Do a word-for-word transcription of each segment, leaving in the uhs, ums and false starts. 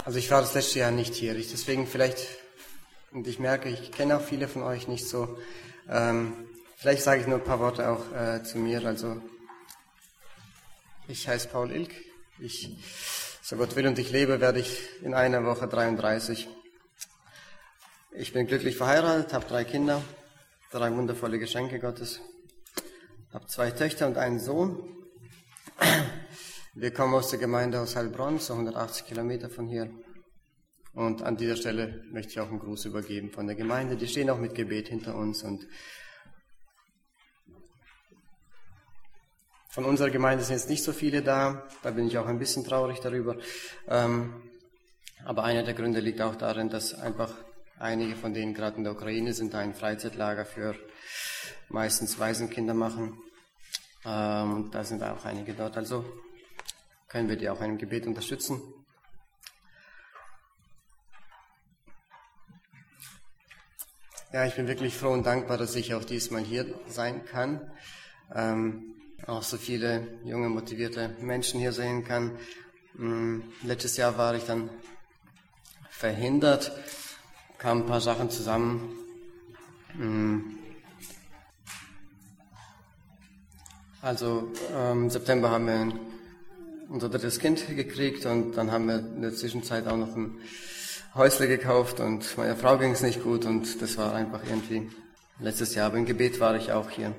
Also ich war das letzte Jahr nicht hier, ich deswegen vielleicht, und ich merke, ich kenne auch viele von euch nicht so, ähm, vielleicht sage ich nur ein paar Worte auch äh, zu mir. Also ich heiße Paul Ilk, ich, so Gott will und ich lebe, werde ich in einer Woche dreiunddreißig. Ich bin glücklich verheiratet, habe drei Kinder, drei wundervolle Geschenke Gottes, habe zwei Töchter und einen Sohn. Wir kommen aus der Gemeinde aus Heilbronn, so hundertachtzig Kilometer von hier. Und an dieser Stelle möchte ich auch einen Gruß übergeben von der Gemeinde. Die stehen auch mit Gebet hinter uns. Und von unserer Gemeinde sind jetzt nicht so viele da. Da bin ich auch ein bisschen traurig darüber. Aber einer der Gründe liegt auch darin, dass einfach einige von denen gerade in der Ukraine sind, da ein Freizeitlager für meistens Waisenkinder machen. Und da sind auch einige dort. Also können wir die auch in einem Gebet unterstützen. Ja, ich bin wirklich froh und dankbar, dass ich auch diesmal hier sein kann. Ähm, auch so viele junge, motivierte Menschen hier sehen kann. Ähm, letztes Jahr war ich dann verhindert, kamen ein paar Sachen zusammen. Ähm, also ähm, im September haben wir unser drittes Kind gekriegt und dann haben wir in der Zwischenzeit auch noch ein Häusle gekauft und meiner Frau ging es nicht gut und das war einfach irgendwie letztes Jahr. Aber im Gebet war ich auch hier.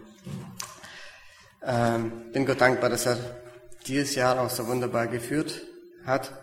Ähm, bin Gott dankbar, dass er dieses Jahr auch so wunderbar geführt hat.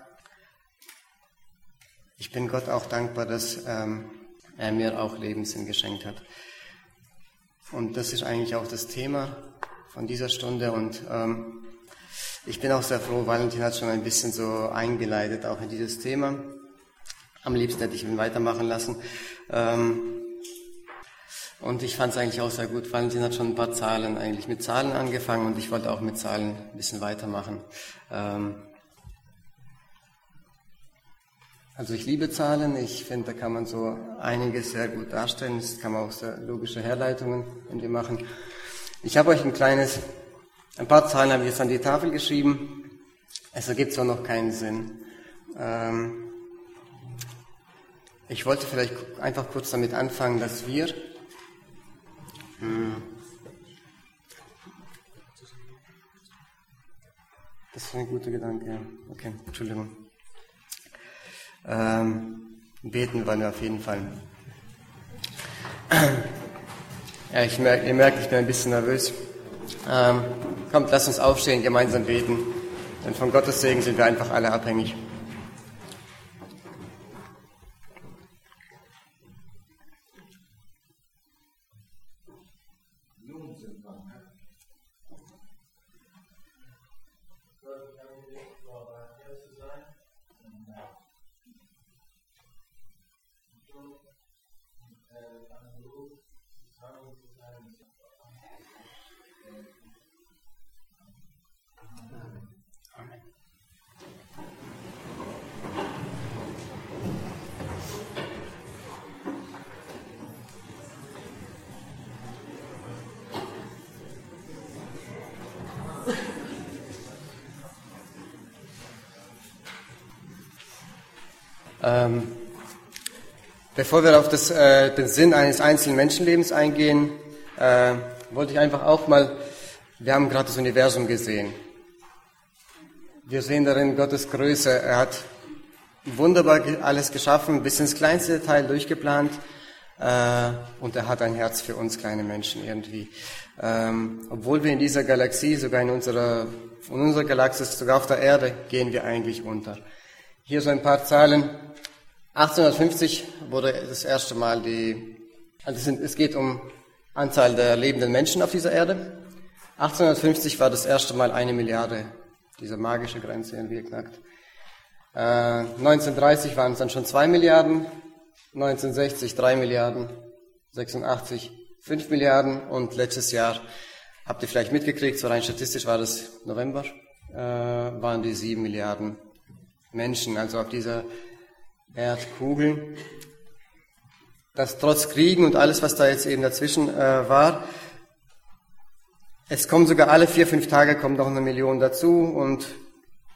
Ich bin Gott auch dankbar, dass ähm, er mir auch Lebenssinn geschenkt hat. Und das ist eigentlich auch das Thema von dieser Stunde und ähm, ich bin auch sehr froh, Valentin hat schon ein bisschen so eingeleitet, auch in dieses Thema. Am liebsten hätte ich ihn weitermachen lassen. Ähm, und ich fand es eigentlich auch sehr gut. Valentin hat schon ein paar Zahlen, eigentlich mit Zahlen angefangen und ich wollte auch mit Zahlen ein bisschen weitermachen. Ähm, also ich liebe Zahlen, ich finde, da kann man so einiges sehr gut darstellen. Das kann man auch sehr logische Herleitungen in die machen. Ich habe euch ein kleines... Ein paar Zahlen habe ich jetzt an die Tafel geschrieben. Es ergibt zwar noch keinen Sinn. Ähm ich wollte vielleicht einfach kurz damit anfangen, dass wir... Hm, das ist ein guter Gedanke, ja. Okay, Entschuldigung. Ähm, beten wollen wir auf jeden Fall. Ja, ich merke, ihr merkt, ich bin ein bisschen nervös. Ähm, kommt, lasst uns aufstehen, gemeinsam beten, denn von Gottes Segen sind wir einfach alle abhängig. Ähm, bevor wir auf das, äh, den Sinn eines einzelnen Menschenlebens eingehen, äh, wollte ich einfach auch mal, wir haben gerade das Universum gesehen. Wir sehen darin Gottes Größe. Er hat wunderbar alles geschaffen, bis ins kleinste Detail durchgeplant. Äh, und er hat ein Herz für uns kleine Menschen irgendwie. Ähm, obwohl wir in dieser Galaxie, sogar in unserer, in unserer Galaxis, sogar auf der Erde, gehen wir eigentlich unter. Hier so ein paar Zahlen. achtzehnhundertfünfzig wurde das erste Mal die, also es, sind, es geht um Anzahl der lebenden Menschen auf dieser Erde. achtzehnhundertfünfzig war das erste Mal eine Milliarde, diese magische Grenze irgendwie geknackt. Äh, neunzehnhundertdreißig waren es dann schon zwei Milliarden, neunzehnhundertsechzig drei Milliarden, sechsundachtzig fünf Milliarden und letztes Jahr, habt ihr vielleicht mitgekriegt, so rein statistisch war das November, äh, waren die sieben Milliarden Menschen, also auf dieser Erdkugel. Das trotz Kriegen und alles, was da jetzt eben dazwischen äh, war. Es kommen sogar alle vier, fünf Tage kommt noch eine Million dazu und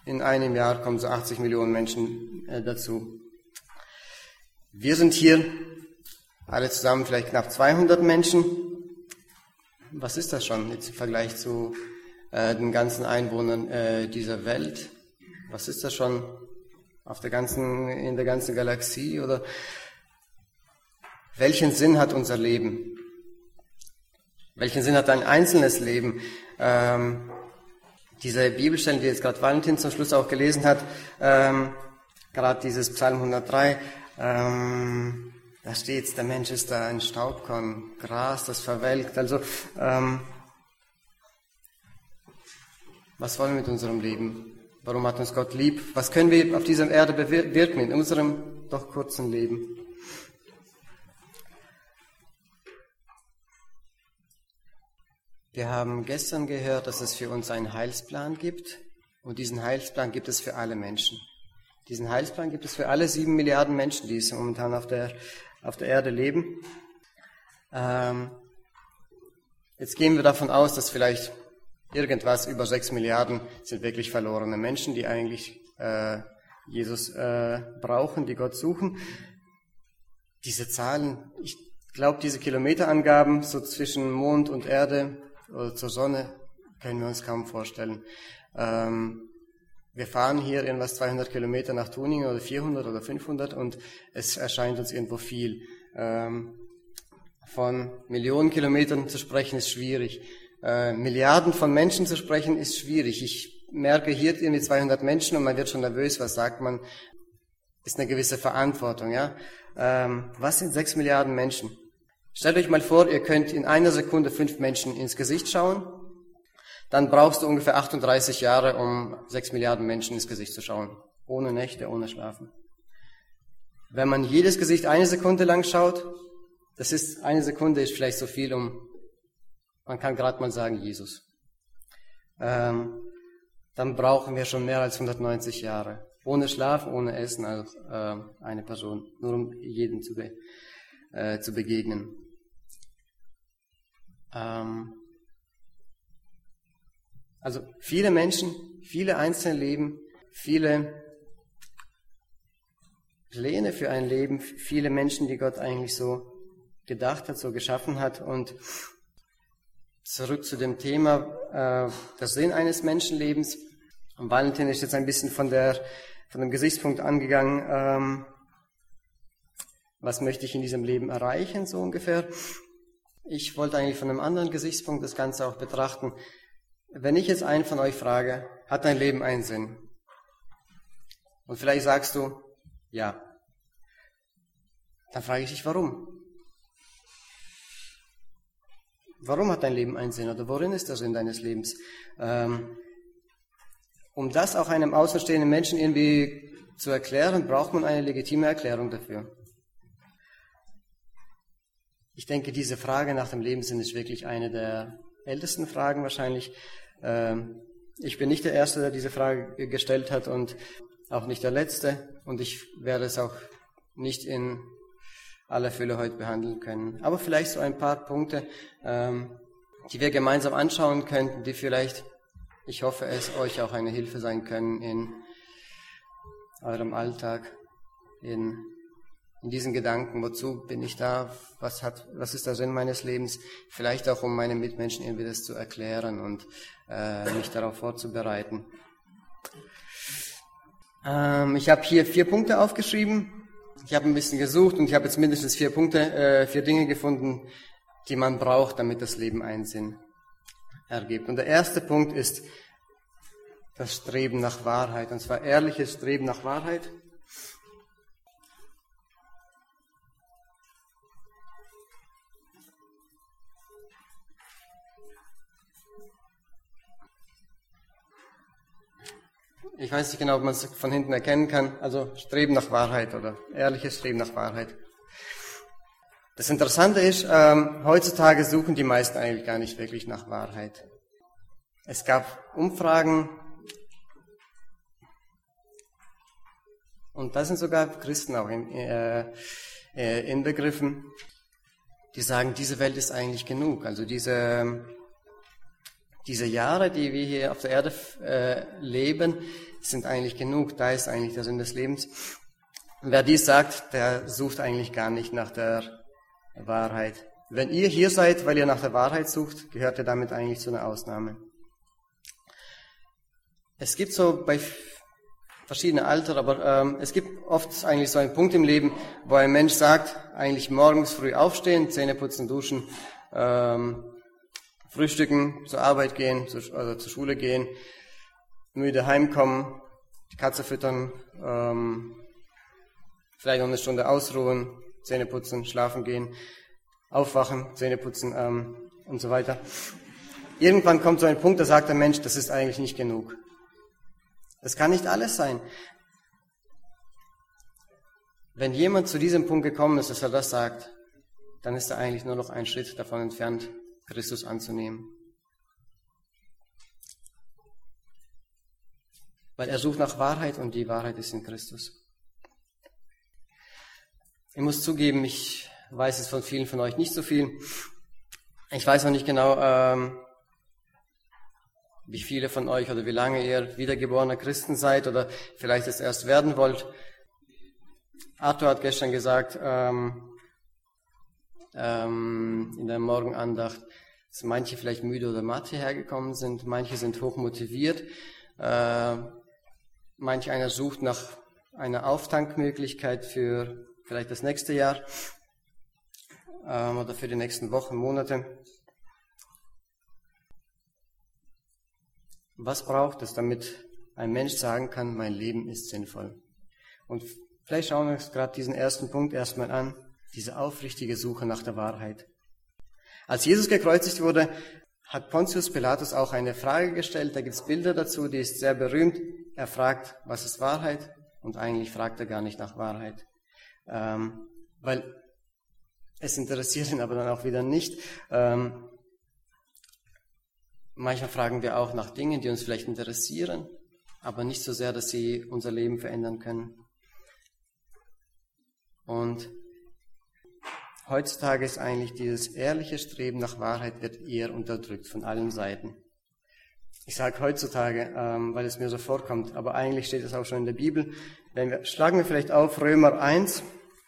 In einem Jahr kommen so achtzig Millionen Menschen äh, dazu. Wir sind hier alle zusammen vielleicht knapp zweihundert Menschen. Was ist das schon jetzt im Vergleich zu äh, den ganzen Einwohnern äh, dieser Welt? Was ist das schon auf der ganzen, in der ganzen Galaxie? Oder welchen Sinn hat unser Leben? Welchen Sinn hat ein einzelnes Leben? Ähm, diese Bibelstellen, die jetzt gerade Valentin zum Schluss auch gelesen hat, ähm, gerade dieses Psalm hundertdrei, ähm, da steht, der Mensch ist da ein Staubkorn, Gras, das verwelkt. Also, ähm, was wollen wir mit unserem Leben? Warum hat uns Gott lieb? Was können wir auf dieser Erde bewirken in unserem doch kurzen Leben? Wir haben gestern gehört, dass es für uns einen Heilsplan gibt. Und diesen Heilsplan gibt es für alle Menschen. Diesen Heilsplan gibt es für alle sieben Milliarden Menschen, die es momentan auf der, auf der Erde leben. Ähm, jetzt gehen wir davon aus, dass vielleicht irgendwas über sechs Milliarden sind wirklich verlorene Menschen, die eigentlich äh, Jesus äh, brauchen, die Gott suchen. Diese Zahlen, ich glaube, diese Kilometerangaben so zwischen Mond und Erde oder zur Sonne können wir uns kaum vorstellen. Ähm, wir fahren hier irgendwas zweihundert Kilometer nach Tuningen oder vierhundert oder fünfhundert und es erscheint uns irgendwo viel. Ähm, von Millionen Kilometern zu sprechen ist schwierig. Äh, Milliarden von Menschen zu sprechen ist schwierig. Ich merke hier irgendwie zweihundert Menschen und man wird schon nervös. Was sagt man? Ist eine gewisse Verantwortung, ja. Ähm, was sind sechs Milliarden Menschen? Stellt euch mal vor, ihr könnt in einer Sekunde fünf Menschen ins Gesicht schauen. Dann brauchst du ungefähr achtunddreißig Jahre, um sechs Milliarden Menschen ins Gesicht zu schauen. Ohne Nächte, ohne Schlafen. Wenn man jedes Gesicht eine Sekunde lang schaut, das ist, eine Sekunde ist vielleicht so viel, um, man kann gerade mal sagen, Jesus. Ähm, dann brauchen wir schon mehr als hundertneunzig Jahre. Ohne Schlaf, ohne Essen, also äh, eine Person, nur um jedem zu, be, äh, zu begegnen. Ähm, also viele Menschen, viele einzelne Leben, viele Pläne für ein Leben, viele Menschen, die Gott eigentlich so gedacht hat, so geschaffen hat. Und zurück zu dem Thema, äh, der Sinn eines Menschenlebens. Und Valentin ist jetzt ein bisschen von der von dem Gesichtspunkt angegangen, ähm, was möchte ich in diesem Leben erreichen, so ungefähr. Ich wollte eigentlich von einem anderen Gesichtspunkt das Ganze auch betrachten. Wenn ich jetzt einen von euch frage, hat dein Leben einen Sinn? Und vielleicht sagst du, ja. Dann frage ich dich, warum? Warum hat dein Leben einen Sinn? Oder worin ist der Sinn deines Lebens? Ähm, Um das auch einem außenstehenden Menschen irgendwie zu erklären, braucht man eine legitime Erklärung dafür. Ich denke, diese Frage nach dem Lebenssinn ist wirklich eine der ältesten Fragen wahrscheinlich. Ich bin nicht der Erste, der diese Frage gestellt hat und auch nicht der Letzte. Und ich werde es auch nicht in aller Fülle heute behandeln können. Aber vielleicht so ein paar Punkte, die wir gemeinsam anschauen könnten, die vielleicht, ich hoffe, es euch auch eine Hilfe sein können in eurem Alltag, in, in diesen Gedanken, wozu bin ich da, was hat, was ist der Sinn meines Lebens, vielleicht auch, um meinen Mitmenschen irgendwie das zu erklären und äh, mich darauf vorzubereiten. Ähm, ich habe hier vier Punkte aufgeschrieben, ich habe ein bisschen gesucht und ich habe jetzt mindestens vier Punkte, äh, vier Dinge gefunden, die man braucht, damit das Leben einen Sinn ergibt. Und der erste Punkt ist das Streben nach Wahrheit, und zwar ehrliches Streben nach Wahrheit. Ich weiß nicht genau, ob man es von hinten erkennen kann, also Streben nach Wahrheit oder ehrliches Streben nach Wahrheit. Das Interessante ist, ähm, heutzutage suchen die meisten eigentlich gar nicht wirklich nach Wahrheit. Es gab Umfragen und da sind sogar Christen auch in, äh, äh, inbegriffen, die sagen, diese Welt ist eigentlich genug. Also diese, diese Jahre, die wir hier auf der Erde äh, leben, sind eigentlich genug, da ist eigentlich der Sinn des Lebens. Und wer dies sagt, der sucht eigentlich gar nicht nach der Wahrheit. Wenn ihr hier seid, weil ihr nach der Wahrheit sucht, gehört ihr damit eigentlich zu einer Ausnahme. Es gibt so bei verschiedenen Alter, aber ähm, es gibt oft eigentlich so einen Punkt im Leben, wo ein Mensch sagt, eigentlich morgens früh aufstehen, Zähne putzen, duschen, ähm, frühstücken, zur Arbeit gehen, zu, also zur Schule gehen, müde heimkommen, die Katze füttern, ähm, vielleicht noch eine Stunde ausruhen, Zähne putzen, schlafen gehen, aufwachen, Zähne putzen ähm, und so weiter. Irgendwann kommt so ein Punkt, da sagt der Mensch, das ist eigentlich nicht genug. Das kann nicht alles sein. Wenn jemand zu diesem Punkt gekommen ist, dass er das sagt, dann ist er eigentlich nur noch einen Schritt davon entfernt, Christus anzunehmen. Weil er sucht nach Wahrheit und die Wahrheit ist in Christus. Ich muss zugeben, ich weiß es von vielen von euch nicht so viel. Ich weiß noch nicht genau, ähm, wie viele von euch oder wie lange ihr wiedergeborene Christen seid oder vielleicht es erst werden wollt. Arthur hat gestern gesagt, ähm, ähm, in der Morgenandacht, dass manche vielleicht müde oder matt hierher gekommen sind, manche sind hoch motiviert, äh, manch einer sucht nach einer Auftankmöglichkeit für vielleicht das nächste Jahr ähm, oder für die nächsten Wochen, Monate. Was braucht es, damit ein Mensch sagen kann, mein Leben ist sinnvoll? Und vielleicht schauen wir uns gerade diesen ersten Punkt erstmal an, diese aufrichtige Suche nach der Wahrheit. Als Jesus gekreuzigt wurde, hat Pontius Pilatus auch eine Frage gestellt, da gibt es Bilder dazu, die ist sehr berühmt. Er fragt, was ist Wahrheit? Und eigentlich fragt er gar nicht nach Wahrheit, ähm, weil es interessiert ihn aber dann auch wieder nicht. Ähm, Manchmal fragen wir auch nach Dingen, die uns vielleicht interessieren, aber nicht so sehr, dass sie unser Leben verändern können. Und heutzutage ist eigentlich dieses ehrliche Streben nach Wahrheit wird eher unterdrückt von allen Seiten. Ich sage heutzutage, ähm, weil es mir so vorkommt, aber eigentlich steht es auch schon in der Bibel. Wenn wir, schlagen wir vielleicht auf Römer eins,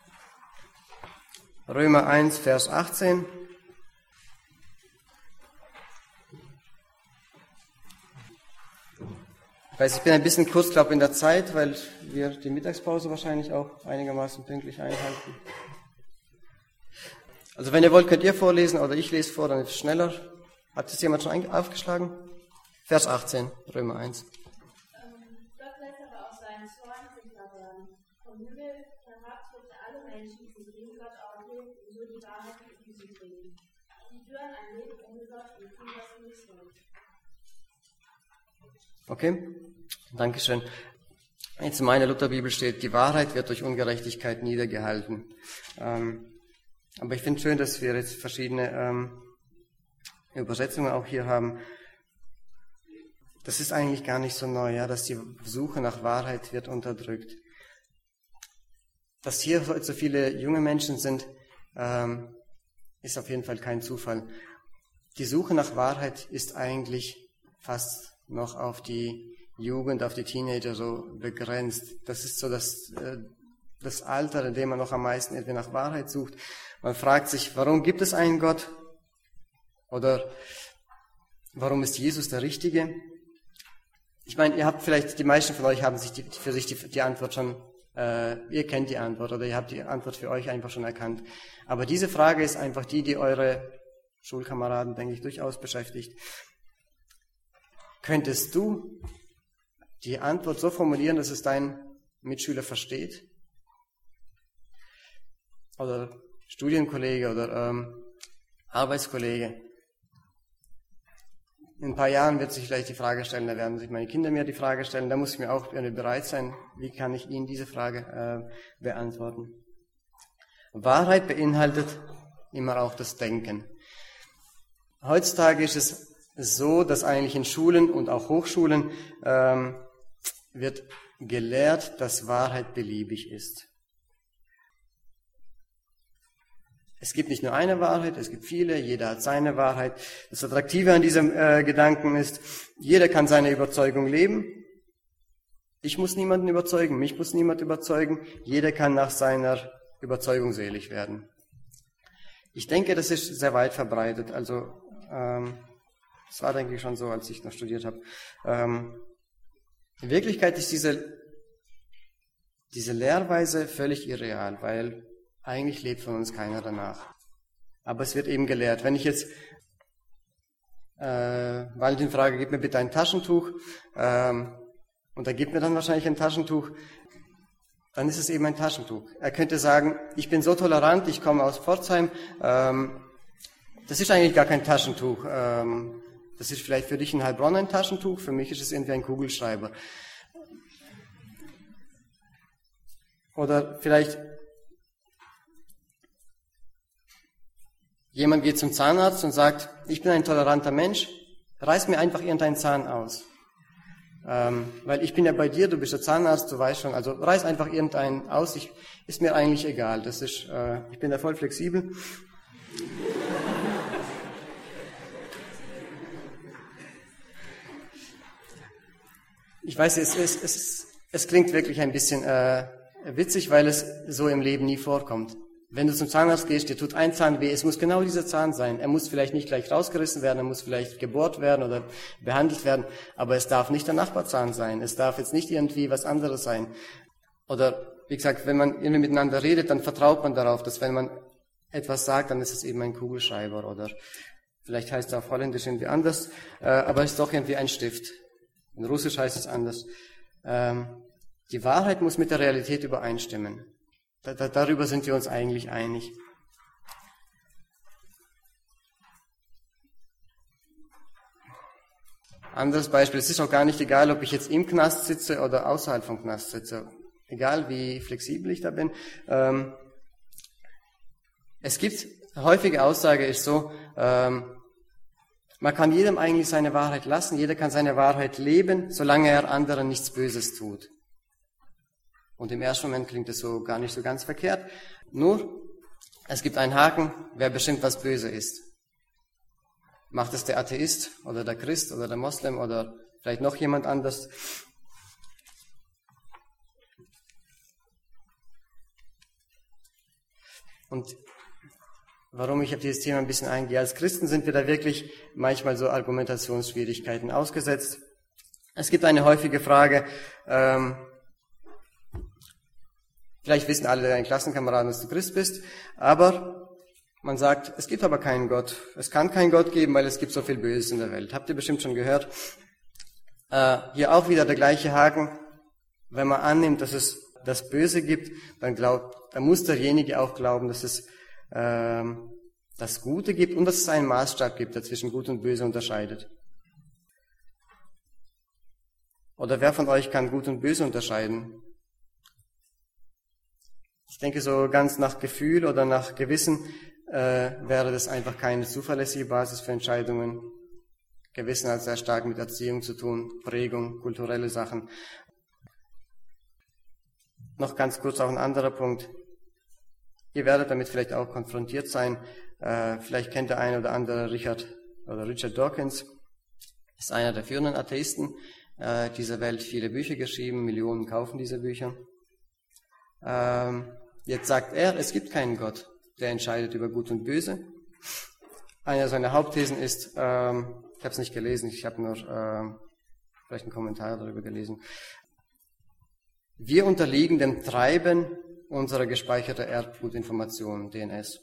Römer eins, Vers achtzehn. Ich weiß, ich bin ein bisschen kurz, glaube in der Zeit, weil wir die Mittagspause wahrscheinlich auch einigermaßen pünktlich einhalten. Also wenn ihr wollt, könnt ihr vorlesen oder ich lese vor, dann ist es schneller. Hat es jemand schon aufgeschlagen? Vers achtzehn, Römer eins. Ähm, Gott lässt aber auch seinen Zorn sichtbar werden. Vom Himmel herab trifft er alle Menschen, die gegen Gott auflehnen und so die Wahrheit mit Füßen treten. Die führen ein Leben ohne Gott und tun, was sie nicht wollen. Okay, Dankeschön. Jetzt in meiner Lutherbibel steht, die Wahrheit wird durch Ungerechtigkeit niedergehalten. Ähm, aber ich finde schön, dass wir jetzt verschiedene ähm, Übersetzungen auch hier haben. Das ist eigentlich gar nicht so neu, ja, dass die Suche nach Wahrheit wird unterdrückt. Dass hier heute so viele junge Menschen sind, ähm, ist auf jeden Fall kein Zufall. Die Suche nach Wahrheit ist eigentlich fast noch auf die Jugend, auf die Teenager so begrenzt. Das ist so das, äh, das Alter, in dem man noch am meisten irgendwie nach Wahrheit sucht. Man fragt sich, warum gibt es einen Gott? Oder warum ist Jesus der Richtige? Ich meine, ihr habt vielleicht, die meisten von euch haben sich die, für sich die, die Antwort schon, äh, ihr kennt die Antwort oder ihr habt die Antwort für euch einfach schon erkannt. Aber diese Frage ist einfach die, die eure Schulkameraden, denke ich, durchaus beschäftigt. Könntest du die Antwort so formulieren, dass es dein Mitschüler versteht? Oder Studienkollege oder ähm, Arbeitskollege? In ein paar Jahren wird sich vielleicht die Frage stellen, da werden sich meine Kinder mir die Frage stellen, da muss ich mir auch bereit sein, wie kann ich ihnen diese Frage äh, beantworten. Wahrheit beinhaltet immer auch das Denken. Heutzutage ist es so, dass eigentlich in Schulen und auch Hochschulen ähm, wird gelehrt, dass Wahrheit beliebig ist. Es gibt nicht nur eine Wahrheit, es gibt viele, jeder hat seine Wahrheit. Das Attraktive an diesem äh, Gedanken ist, jeder kann seine Überzeugung leben Ich muss niemanden überzeugen, mich muss niemand überzeugen. Jeder kann nach seiner Überzeugung selig werden. Ich denke, das ist sehr weit verbreitet. Also ähm, das war, denke ich, schon so, als ich noch studiert habe. Ähm, in Wirklichkeit ist diese, diese Lehrweise völlig irreal, weil eigentlich lebt von uns keiner danach. Aber es wird eben gelehrt. Wenn ich jetzt äh, Valentin frage, gib mir bitte ein Taschentuch, ähm, und er gibt mir dann wahrscheinlich ein Taschentuch, dann ist es eben ein Taschentuch. Er könnte sagen, ich bin so tolerant, ich komme aus Pforzheim, ähm, das ist eigentlich gar kein Taschentuch. Ähm, das ist vielleicht für dich in Heilbronn ein Taschentuch, für mich ist es irgendwie ein Kugelschreiber. Oder vielleicht jemand geht zum Zahnarzt und sagt, ich bin ein toleranter Mensch, reiß mir einfach irgendeinen Zahn aus. Ähm, weil ich bin ja bei dir, du bist der Zahnarzt, du weißt schon, also reiß einfach irgendeinen aus, ich, ist mir eigentlich egal, das ist, äh, ich bin da voll flexibel. Ich weiß, es, es, es, es klingt wirklich ein bisschen äh, witzig, weil es so im Leben nie vorkommt. Wenn du zum Zahnarzt gehst, dir tut ein Zahn weh, es muss genau dieser Zahn sein. Er muss vielleicht nicht gleich rausgerissen werden, er muss vielleicht gebohrt werden oder behandelt werden, aber es darf nicht der Nachbarzahn sein. Es darf jetzt nicht irgendwie was anderes sein. Oder, wie gesagt, wenn man irgendwie miteinander redet, dann vertraut man darauf, dass wenn man etwas sagt, dann ist es eben ein Kugelschreiber oder vielleicht heißt es auf Holländisch irgendwie anders, äh, aber es ist doch irgendwie ein Stift. In Russisch heißt es anders. Ähm, die Wahrheit muss mit der Realität übereinstimmen. Da, da, darüber sind wir uns eigentlich einig. Anderes Beispiel, es ist auch gar nicht egal, ob ich jetzt im Knast sitze oder außerhalb vom Knast sitze. Egal, wie flexibel ich da bin. Ähm, es gibt, häufige Aussage ist so, ähm, man kann jedem eigentlich seine Wahrheit lassen, jeder kann seine Wahrheit leben, solange er anderen nichts Böses tut. Und im ersten Moment klingt es so gar nicht so ganz verkehrt. Nur, es gibt einen Haken, wer bestimmt, was böse ist. Macht es der Atheist oder der Christ oder der Moslem oder vielleicht noch jemand anders? Und warum ich auf dieses Thema ein bisschen eingehe. Als Christen sind wir da wirklich manchmal so Argumentationsschwierigkeiten ausgesetzt. Es gibt eine häufige Frage, ähm, vielleicht wissen alle deine Klassenkameraden, dass du Christ bist, aber man sagt, es gibt aber keinen Gott. Es kann keinen Gott geben, weil es gibt so viel Böses in der Welt. Habt ihr bestimmt schon gehört. Äh, hier auch wieder der gleiche Haken. Wenn man annimmt, dass es das Böse gibt, dann, glaubt, dann muss derjenige auch glauben, dass es ähm, das Gute gibt und dass es einen Maßstab gibt, der zwischen Gut und Böse unterscheidet. Oder wer von euch kann Gut und Böse unterscheiden? Ich denke, so ganz nach Gefühl oder nach Gewissen äh, wäre das einfach keine zuverlässige Basis für Entscheidungen. Gewissen hat sehr stark mit Erziehung zu tun, Prägung, kulturelle Sachen. Noch ganz kurz auch ein anderer Punkt. Ihr werdet damit vielleicht auch konfrontiert sein. Äh, vielleicht kennt der eine oder andere Richard oder Richard Dawkins. Ist einer der führenden Atheisten äh, dieser Welt. Viele Bücher geschrieben, Millionen kaufen diese Bücher. Ähm, jetzt sagt er, es gibt keinen Gott, der entscheidet über Gut und Böse. Einer seiner Hauptthesen ist, ähm, ich habe es nicht gelesen, ich habe nur äh, vielleicht einen Kommentar darüber gelesen. Wir unterliegen dem Treiben unserer gespeicherten Erbgutinformationen, D N S.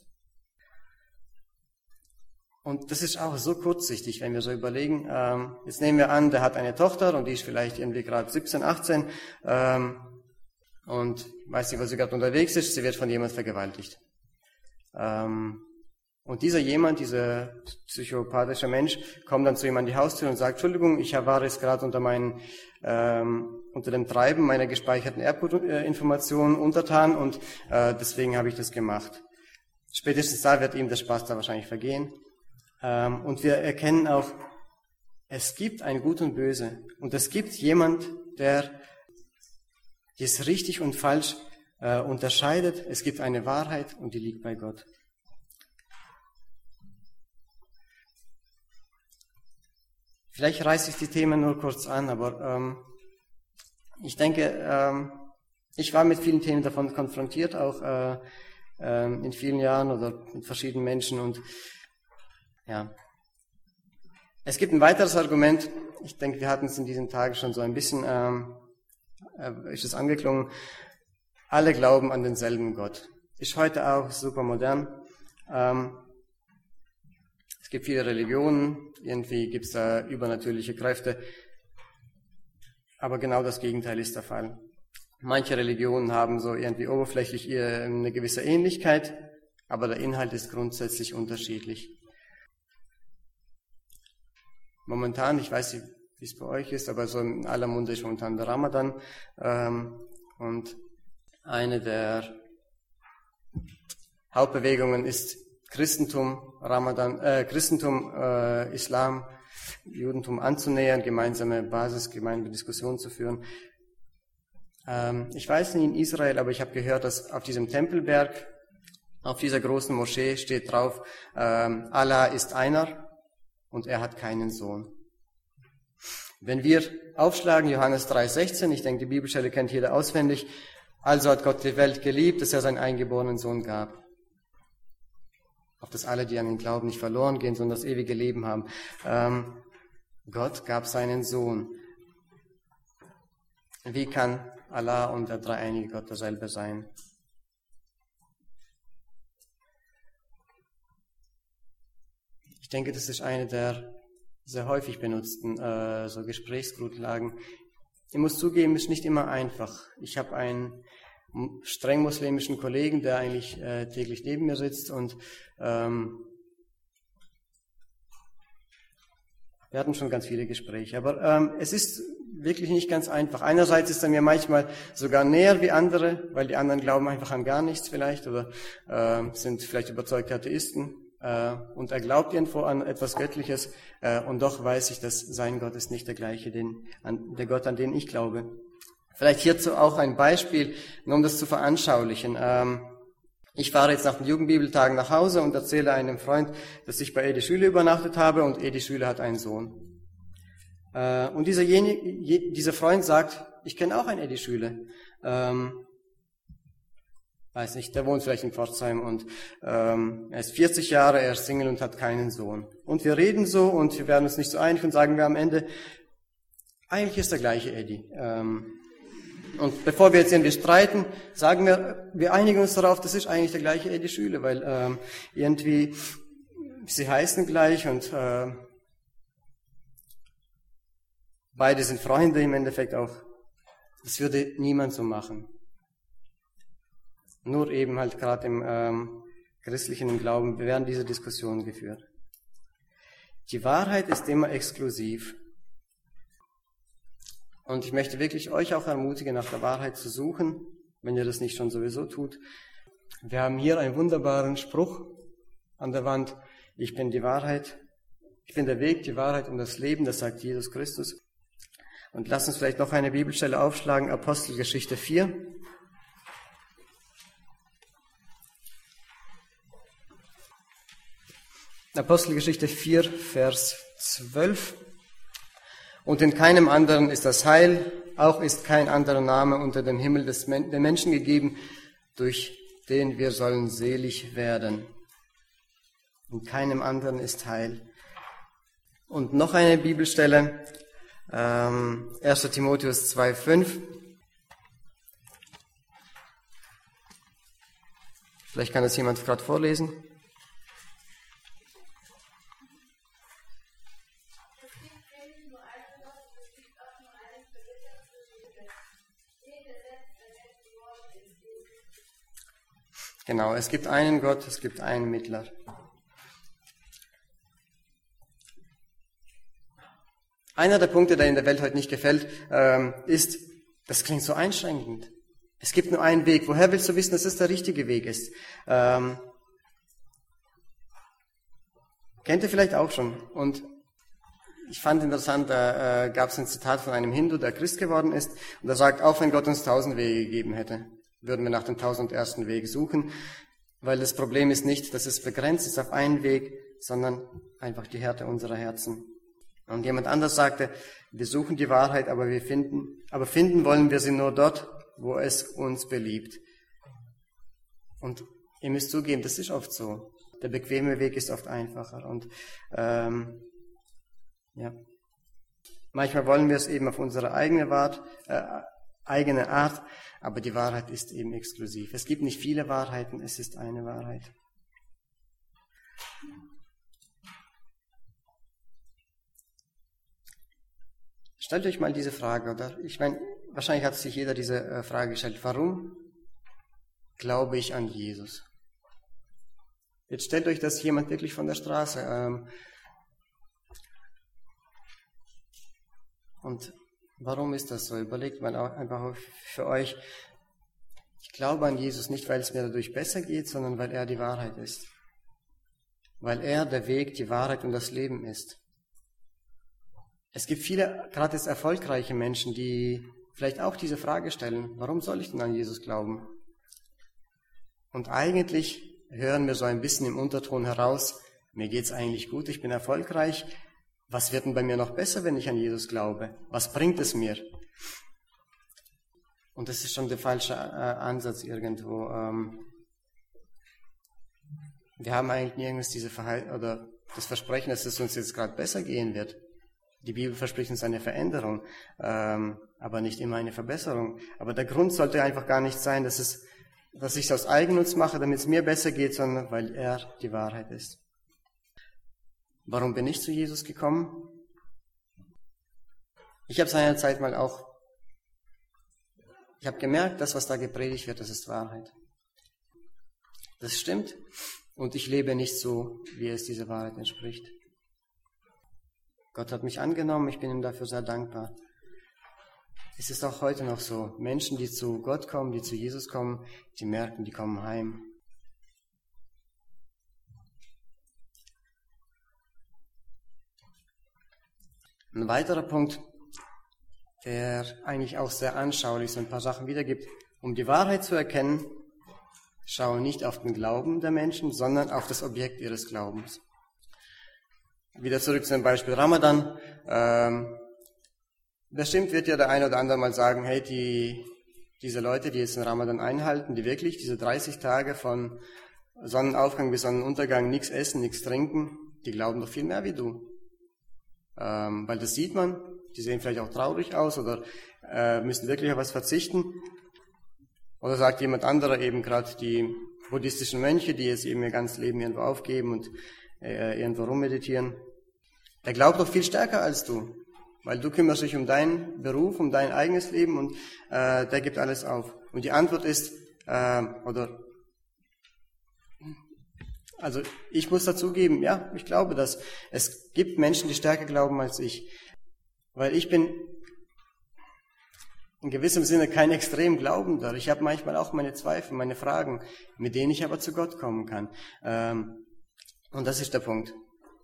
Und das ist auch so kurzsichtig, wenn wir so überlegen. Ähm, jetzt nehmen wir an, der hat eine Tochter und die ist vielleicht irgendwie gerade siebzehn, achtzehn ähm, und weiß nicht, wo sie gerade unterwegs ist, sie wird von jemandem vergewaltigt. Ähm, und dieser jemand, dieser psychopathische Mensch, kommt dann zu ihm an die Haustür und sagt, Entschuldigung, ich war jetzt gerade unter meinen, ähm, unter dem Treiben meiner gespeicherten Erbgutinformationen untertan und äh, deswegen habe ich das gemacht. Spätestens da wird ihm der Spaß da wahrscheinlich vergehen. Ähm, und wir erkennen auch, es gibt ein Gut und Böse. Und es gibt jemand, der das richtig und falsch äh, unterscheidet. Es gibt eine Wahrheit und die liegt bei Gott. Vielleicht reiße ich die Themen nur kurz an, aber ähm, Ich denke, ähm, ich war mit vielen Themen davon konfrontiert, auch äh, äh, in vielen Jahren oder mit verschiedenen Menschen. Und ja, es gibt ein weiteres Argument. Ich denke, wir hatten es in diesen Tagen schon so ein bisschen, ähm, äh, ist es angeklungen. Alle glauben an denselben Gott. Ist heute auch super modern. Ähm, es gibt viele Religionen, irgendwie gibt es da übernatürliche Kräfte. Aber genau das Gegenteil ist der Fall. Manche Religionen haben so irgendwie oberflächlich eine gewisse Ähnlichkeit, aber der Inhalt ist grundsätzlich unterschiedlich. Momentan, ich weiß nicht, wie es bei euch ist, aber so in aller Munde ist momentan der Ramadan. Ähm, und eine der Hauptbewegungen ist Christentum, Ramadan, äh, Christentum, äh, Islam, Judentum anzunähern, gemeinsame Basis, gemeinsame Diskussionen zu führen. Ähm, ich weiß nicht in Israel, aber ich habe gehört, dass auf diesem Tempelberg, auf dieser großen Moschee steht drauf, ähm, Allah ist einer und er hat keinen Sohn. Wenn wir aufschlagen, Johannes drei sechzehn, ich denke, die Bibelstelle kennt jeder auswendig, also hat Gott die Welt geliebt, dass er seinen eingeborenen Sohn gab. Auf dass alle, die an ihn glauben, nicht verloren gehen, sondern das ewige Leben haben. Ähm, Gott gab seinen Sohn. Wie kann Allah und der dreieinige Gott derselbe sein? Ich denke, das ist eine der sehr häufig benutzten äh, so Gesprächsgrundlagen. Ich muss zugeben, es ist nicht immer einfach. Ich habe einen streng muslimischen Kollegen, der eigentlich äh, täglich neben mir sitzt und ähm, wir hatten schon ganz viele Gespräche. Aber ähm, es ist wirklich nicht ganz einfach. Einerseits ist er mir manchmal sogar näher wie andere, weil die anderen glauben einfach an gar nichts vielleicht oder äh, sind vielleicht überzeugte Atheisten. Äh, und er glaubt irgendwo an etwas Göttliches äh, und doch weiß ich, dass sein Gott ist nicht der gleiche, den, an, der Gott, an den ich glaube. Vielleicht hierzu auch ein Beispiel, nur um das zu veranschaulichen. Ähm, ich fahre jetzt nach den Jugendbibeltagen nach Hause und erzähle einem Freund, dass ich bei Edi Schüle übernachtet habe und Edi Schüle hat einen Sohn. Äh, und dieser, je, dieser Freund sagt, ich kenne auch einen Edi Schüle. Ähm, weiß nicht, der wohnt vielleicht in Pforzheim und ähm, er ist vierzig Jahre, er ist Single und hat keinen Sohn. Und wir reden so und wir werden uns nicht so einig und sagen wir am Ende, eigentlich ist der gleiche Edi. Ähm, Und bevor wir jetzt irgendwie streiten, sagen wir, wir einigen uns darauf, das ist eigentlich der gleiche Edi Schüle, weil ähm, irgendwie sie heißen gleich und äh, beide sind Freunde im Endeffekt auch. Das würde niemand so machen. Nur eben halt gerade im ähm, christlichen Glauben werden diese Diskussionen geführt. Die Wahrheit ist immer exklusiv. Und ich möchte wirklich euch auch ermutigen, nach der Wahrheit zu suchen, wenn ihr das nicht schon sowieso tut. Wir haben hier einen wunderbaren Spruch an der Wand. Ich bin die Wahrheit, ich bin der Weg, die Wahrheit und das Leben, das sagt Jesus Christus. Und lasst uns vielleicht noch eine Bibelstelle aufschlagen, Apostelgeschichte vier. Apostelgeschichte vier, Vers zwölf. Und in keinem anderen ist das Heil, auch ist kein anderer Name unter dem Himmel des Men- der Menschen gegeben, durch den wir sollen selig werden. In keinem anderen ist Heil. Und noch eine Bibelstelle, ähm, erster Timotheus zwei, fünf. Vielleicht kann das jemand gerade vorlesen. Genau, es gibt einen Gott, es gibt einen Mittler. Einer der Punkte, der in der Welt heute nicht gefällt, ähm, ist, das klingt so einschränkend. Es gibt nur einen Weg. Woher willst du wissen, dass es der richtige Weg ist? Ähm, kennt ihr vielleicht auch schon. Und ich fand interessant, da äh, gab es ein Zitat von einem Hindu, der Christ geworden ist, und er sagt, auch wenn Gott uns tausend Wege gegeben hätte, würden wir nach dem tausendersten Weg suchen, weil das Problem ist nicht, dass es begrenzt ist auf einen Weg, sondern einfach die Härte unserer Herzen. Und jemand anders sagte, wir suchen die Wahrheit, aber wir finden, aber finden wollen wir sie nur dort, wo es uns beliebt. Und ihr müsst zugeben, das ist oft so. Der bequeme Weg ist oft einfacher. Und ähm, ja, manchmal wollen wir es eben auf unsere eigene Art, äh, eigene Art, aber die Wahrheit ist eben exklusiv. Es gibt nicht viele Wahrheiten, es ist eine Wahrheit. Stellt euch mal diese Frage, oder? Ich meine, wahrscheinlich hat sich jeder diese äh, Frage gestellt. Warum glaube ich an Jesus? Jetzt stellt euch das jemand wirklich von der Straße. Ähm, und warum ist das so? Überlegt mal auch einfach für euch. Ich glaube an Jesus nicht, weil es mir dadurch besser geht, sondern weil er die Wahrheit ist. Weil er der Weg, die Wahrheit und das Leben ist. Es gibt viele, gerade jetzt erfolgreiche Menschen, die vielleicht auch diese Frage stellen, warum soll ich denn an Jesus glauben? Und eigentlich hören wir so ein bisschen im Unterton heraus, mir geht's eigentlich gut, ich bin erfolgreich, was wird denn bei mir noch besser, wenn ich an Jesus glaube? Was bringt es mir? Und das ist schon der falsche äh, Ansatz irgendwo. Ähm, wir haben eigentlich nirgends diese Verhal- oder das Versprechen, dass es uns jetzt gerade besser gehen wird. Die Bibel verspricht uns eine Veränderung, ähm, aber nicht immer eine Verbesserung. Aber der Grund sollte einfach gar nicht sein, dass, es, dass ich es aus Eigennutz mache, damit es mir besser geht, sondern weil er die Wahrheit ist. Warum bin ich zu Jesus gekommen? Ich habe seinerzeit mal auch, ich habe gemerkt, das, was da gepredigt wird, das ist Wahrheit. Das stimmt und ich lebe nicht so, wie es dieser Wahrheit entspricht. Gott hat mich angenommen, ich bin ihm dafür sehr dankbar. Es ist auch heute noch so, Menschen, die zu Gott kommen, die zu Jesus kommen, die merken, die kommen heim. Ein weiterer Punkt, der eigentlich auch sehr anschaulich so ein paar Sachen wiedergibt. Um die Wahrheit zu erkennen, schaue nicht auf den Glauben der Menschen, sondern auf das Objekt ihres Glaubens. Wieder zurück zu dem Beispiel Ramadan. Ähm, bestimmt wird ja der eine oder andere mal sagen, hey, die, diese Leute, die jetzt den Ramadan einhalten, die wirklich diese dreißig Tage von Sonnenaufgang bis Sonnenuntergang nichts essen, nichts trinken, die glauben doch viel mehr wie du. Ähm, weil das sieht man, die sehen vielleicht auch traurig aus oder äh, müssen wirklich auf was verzichten. Oder sagt jemand anderer eben gerade die buddhistischen Mönche, die jetzt eben ihr ganzes Leben irgendwo aufgeben und äh, irgendwo rummeditieren. Der glaubt doch viel stärker als du, weil du kümmerst dich um deinen Beruf, um dein eigenes Leben und äh, der gibt alles auf. Und die Antwort ist, äh, oder Also ich muss dazugeben, ja, ich glaube das. Es gibt Menschen, die stärker glauben als ich. Weil ich bin in gewissem Sinne kein extrem Glaubender. Ich habe manchmal auch meine Zweifel, meine Fragen, mit denen ich aber zu Gott kommen kann. Ähm, und das ist der Punkt.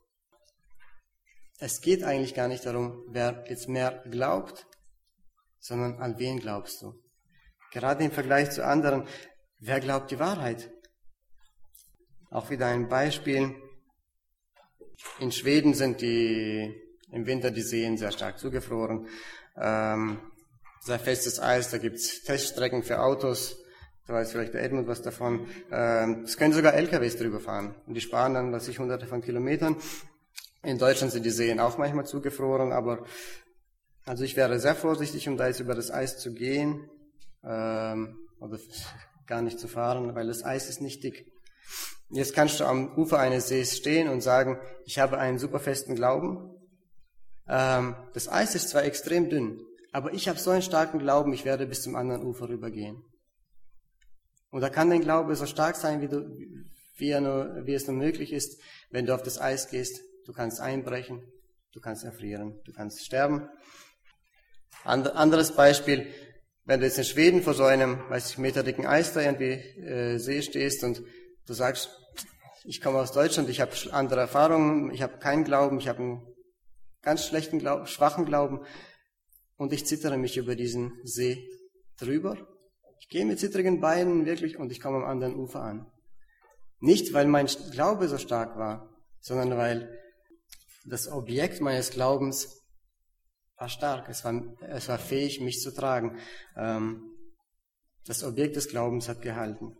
Es geht eigentlich gar nicht darum, wer jetzt mehr glaubt, sondern an wen glaubst du. Gerade im Vergleich zu anderen, wer glaubt die Wahrheit? Auch wieder ein Beispiel. In Schweden sind die im Winter die Seen sehr stark zugefroren. Ähm, sehr festes Eis, da gibt's Teststrecken für Autos. Da weiß vielleicht der Edmund was davon. Ähm, es können sogar L K Ws drüber fahren. Und die sparen dann, was ich, hunderte von Kilometern. In Deutschland sind die Seen auch manchmal zugefroren, aber also ich wäre sehr vorsichtig, um da jetzt über das Eis zu gehen ähm, oder gar nicht zu fahren, weil das Eis ist nicht dick. Jetzt kannst du am Ufer eines Sees stehen und sagen, ich habe einen super festen Glauben. Ähm, das Eis ist zwar extrem dünn, aber ich habe so einen starken Glauben, ich werde bis zum anderen Ufer rübergehen. Und da kann dein Glaube so stark sein, wie, du, wie, er nur, wie es nur möglich ist, wenn du auf das Eis gehst. Du kannst einbrechen, du kannst erfrieren, du kannst sterben. And, anderes Beispiel, wenn du jetzt in Schweden vor so einem, weiß ich, meterdicken Eis da irgendwie äh, See stehst und du sagst, ich komme aus Deutschland, ich habe andere Erfahrungen, ich habe keinen Glauben, ich habe einen ganz schlechten Glauben, schwachen Glauben und ich zittere mich über diesen See drüber. Ich gehe mit zittrigen Beinen wirklich und ich komme am anderen Ufer an. Nicht, weil mein Glaube so stark war, sondern weil das Objekt meines Glaubens war stark, es war, es war fähig, mich zu tragen. Ähm, das Objekt des Glaubens hat gehalten.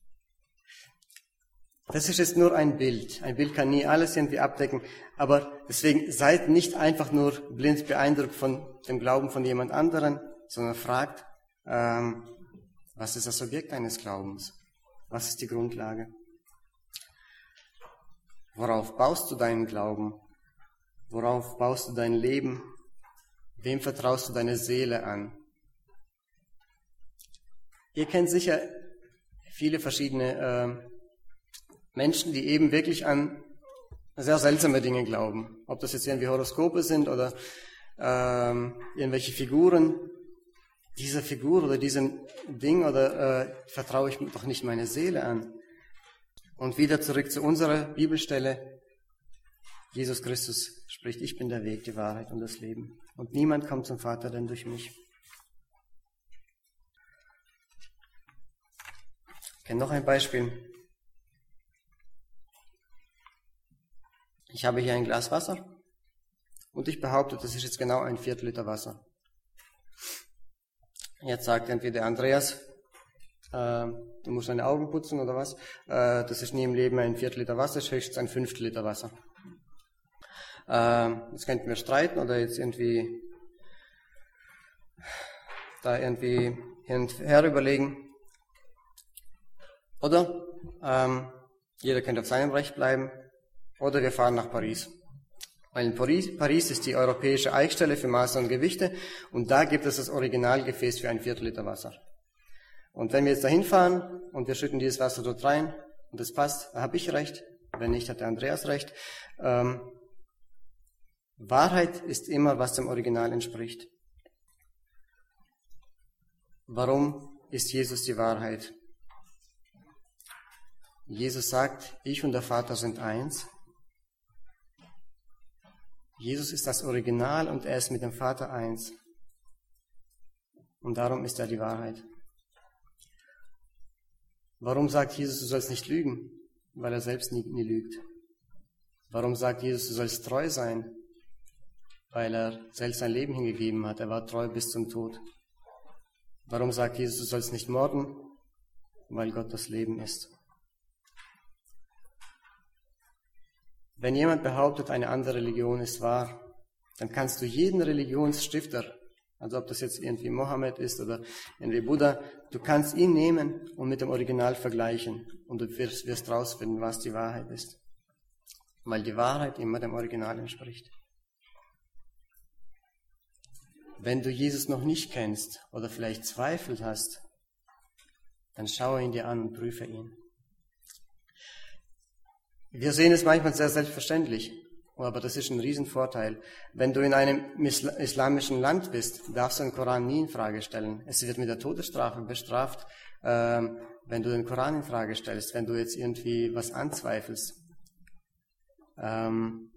Das ist jetzt nur ein Bild. Ein Bild kann nie alles irgendwie abdecken, aber deswegen seid nicht einfach nur blind beeindruckt von dem Glauben von jemand anderen, sondern fragt, ähm, was ist das Objekt deines Glaubens? Was ist die Grundlage? Worauf baust du deinen Glauben? Worauf baust du dein Leben? Wem vertraust du deine Seele an? Ihr kennt sicher viele verschiedene äh, Menschen, die eben wirklich an sehr seltsame Dinge glauben. Ob das jetzt irgendwie Horoskope sind oder ähm, irgendwelche Figuren. Dieser Figur oder diesem Ding oder äh, vertraue ich doch nicht meine Seele an. Und wieder zurück zu unserer Bibelstelle. Jesus Christus spricht, ich bin der Weg, die Wahrheit und das Leben. Und niemand kommt zum Vater denn durch mich. Ich kenne noch ein Beispiel. Ich habe hier ein Glas Wasser und ich behaupte, das ist jetzt genau ein Viertel Liter Wasser. Jetzt sagt entweder Andreas, äh, du musst deine Augen putzen oder was. Äh, das ist nie im Leben ein Viertel Liter Wasser, das ist höchstens ein Fünftel Liter Wasser. Äh, jetzt könnten wir streiten oder jetzt irgendwie da irgendwie hin und her überlegen. Oder ähm, jeder könnte auf seinem Recht bleiben. Oder wir fahren nach Paris. Weil in Paris, Paris ist die europäische Eichstelle für Maße und Gewichte und da gibt es das Originalgefäß für ein Viertel Liter Wasser. Und wenn wir jetzt dahin fahren und wir schütten dieses Wasser dort rein und es passt, dann habe ich recht. Wenn nicht, hat der Andreas recht. Ähm, Wahrheit ist immer, was dem Original entspricht. Warum ist Jesus die Wahrheit? Jesus sagt, ich und der Vater sind eins. Jesus ist das Original und er ist mit dem Vater eins. Und darum ist er die Wahrheit. Warum sagt Jesus, du sollst nicht lügen? Weil er selbst nie, nie lügt. Warum sagt Jesus, du sollst treu sein? Weil er selbst sein Leben hingegeben hat. Er war treu bis zum Tod. Warum sagt Jesus, du sollst nicht morden? Weil Gott das Leben ist. Wenn jemand behauptet, eine andere Religion ist wahr, dann kannst du jeden Religionsstifter, also ob das jetzt irgendwie Mohammed ist oder irgendwie Buddha, du kannst ihn nehmen und mit dem Original vergleichen und du wirst, wirst rausfinden, was die Wahrheit ist. Weil die Wahrheit immer dem Original entspricht. Wenn du Jesus noch nicht kennst oder vielleicht Zweifel hast, dann schaue ihn dir an und prüfe ihn. Wir sehen es manchmal sehr selbstverständlich, aber das ist ein Riesenvorteil. Wenn du in einem islamischen Land bist, darfst du den Koran nie in Frage stellen. Es wird mit der Todesstrafe bestraft, ähm, wenn du den Koran in Frage stellst, wenn du jetzt irgendwie was anzweifelst. Ähm,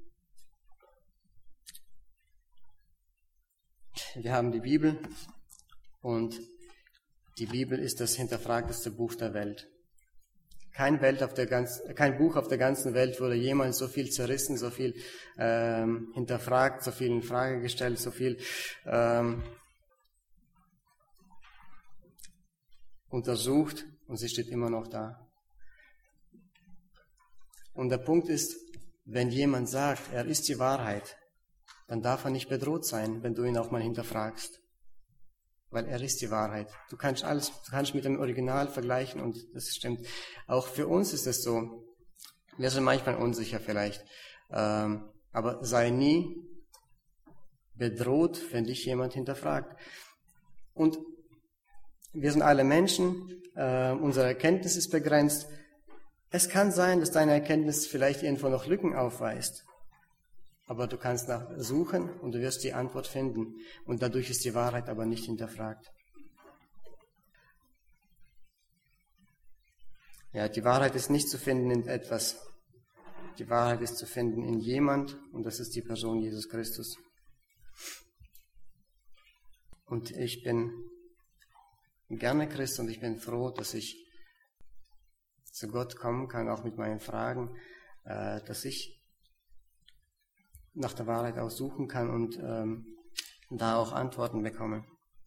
wir haben die Bibel und die Bibel ist das hinterfragteste Buch der Welt. Kein, Welt auf der ganz, kein Buch auf der ganzen Welt wurde jemals so viel zerrissen, so viel ähm, hinterfragt, so viel in Frage gestellt, so viel ähm, untersucht und sie steht immer noch da. Und der Punkt ist, wenn jemand sagt, er ist die Wahrheit, dann darf er nicht bedroht sein, wenn du ihn auch mal hinterfragst. Weil er ist die Wahrheit. Du kannst alles, du kannst mit dem Original vergleichen und das stimmt. Auch für uns ist es so. Wir sind manchmal unsicher vielleicht. Ähm, aber sei nie bedroht, wenn dich jemand hinterfragt. Und wir sind alle Menschen, äh, unsere Erkenntnis ist begrenzt. Es kann sein, dass deine Erkenntnis vielleicht irgendwo noch Lücken aufweist. Aber du kannst nach suchen und du wirst die Antwort finden. Und dadurch ist die Wahrheit aber nicht hinterfragt. Ja, die Wahrheit ist nicht zu finden in etwas. Die Wahrheit ist zu finden in jemand und das ist die Person Jesus Christus. Und ich bin gerne Christ und ich bin froh, dass ich zu Gott kommen kann, auch mit meinen Fragen, dass ich nach der Wahrheit auch suchen kann und ähm, da auch Antworten bekomme.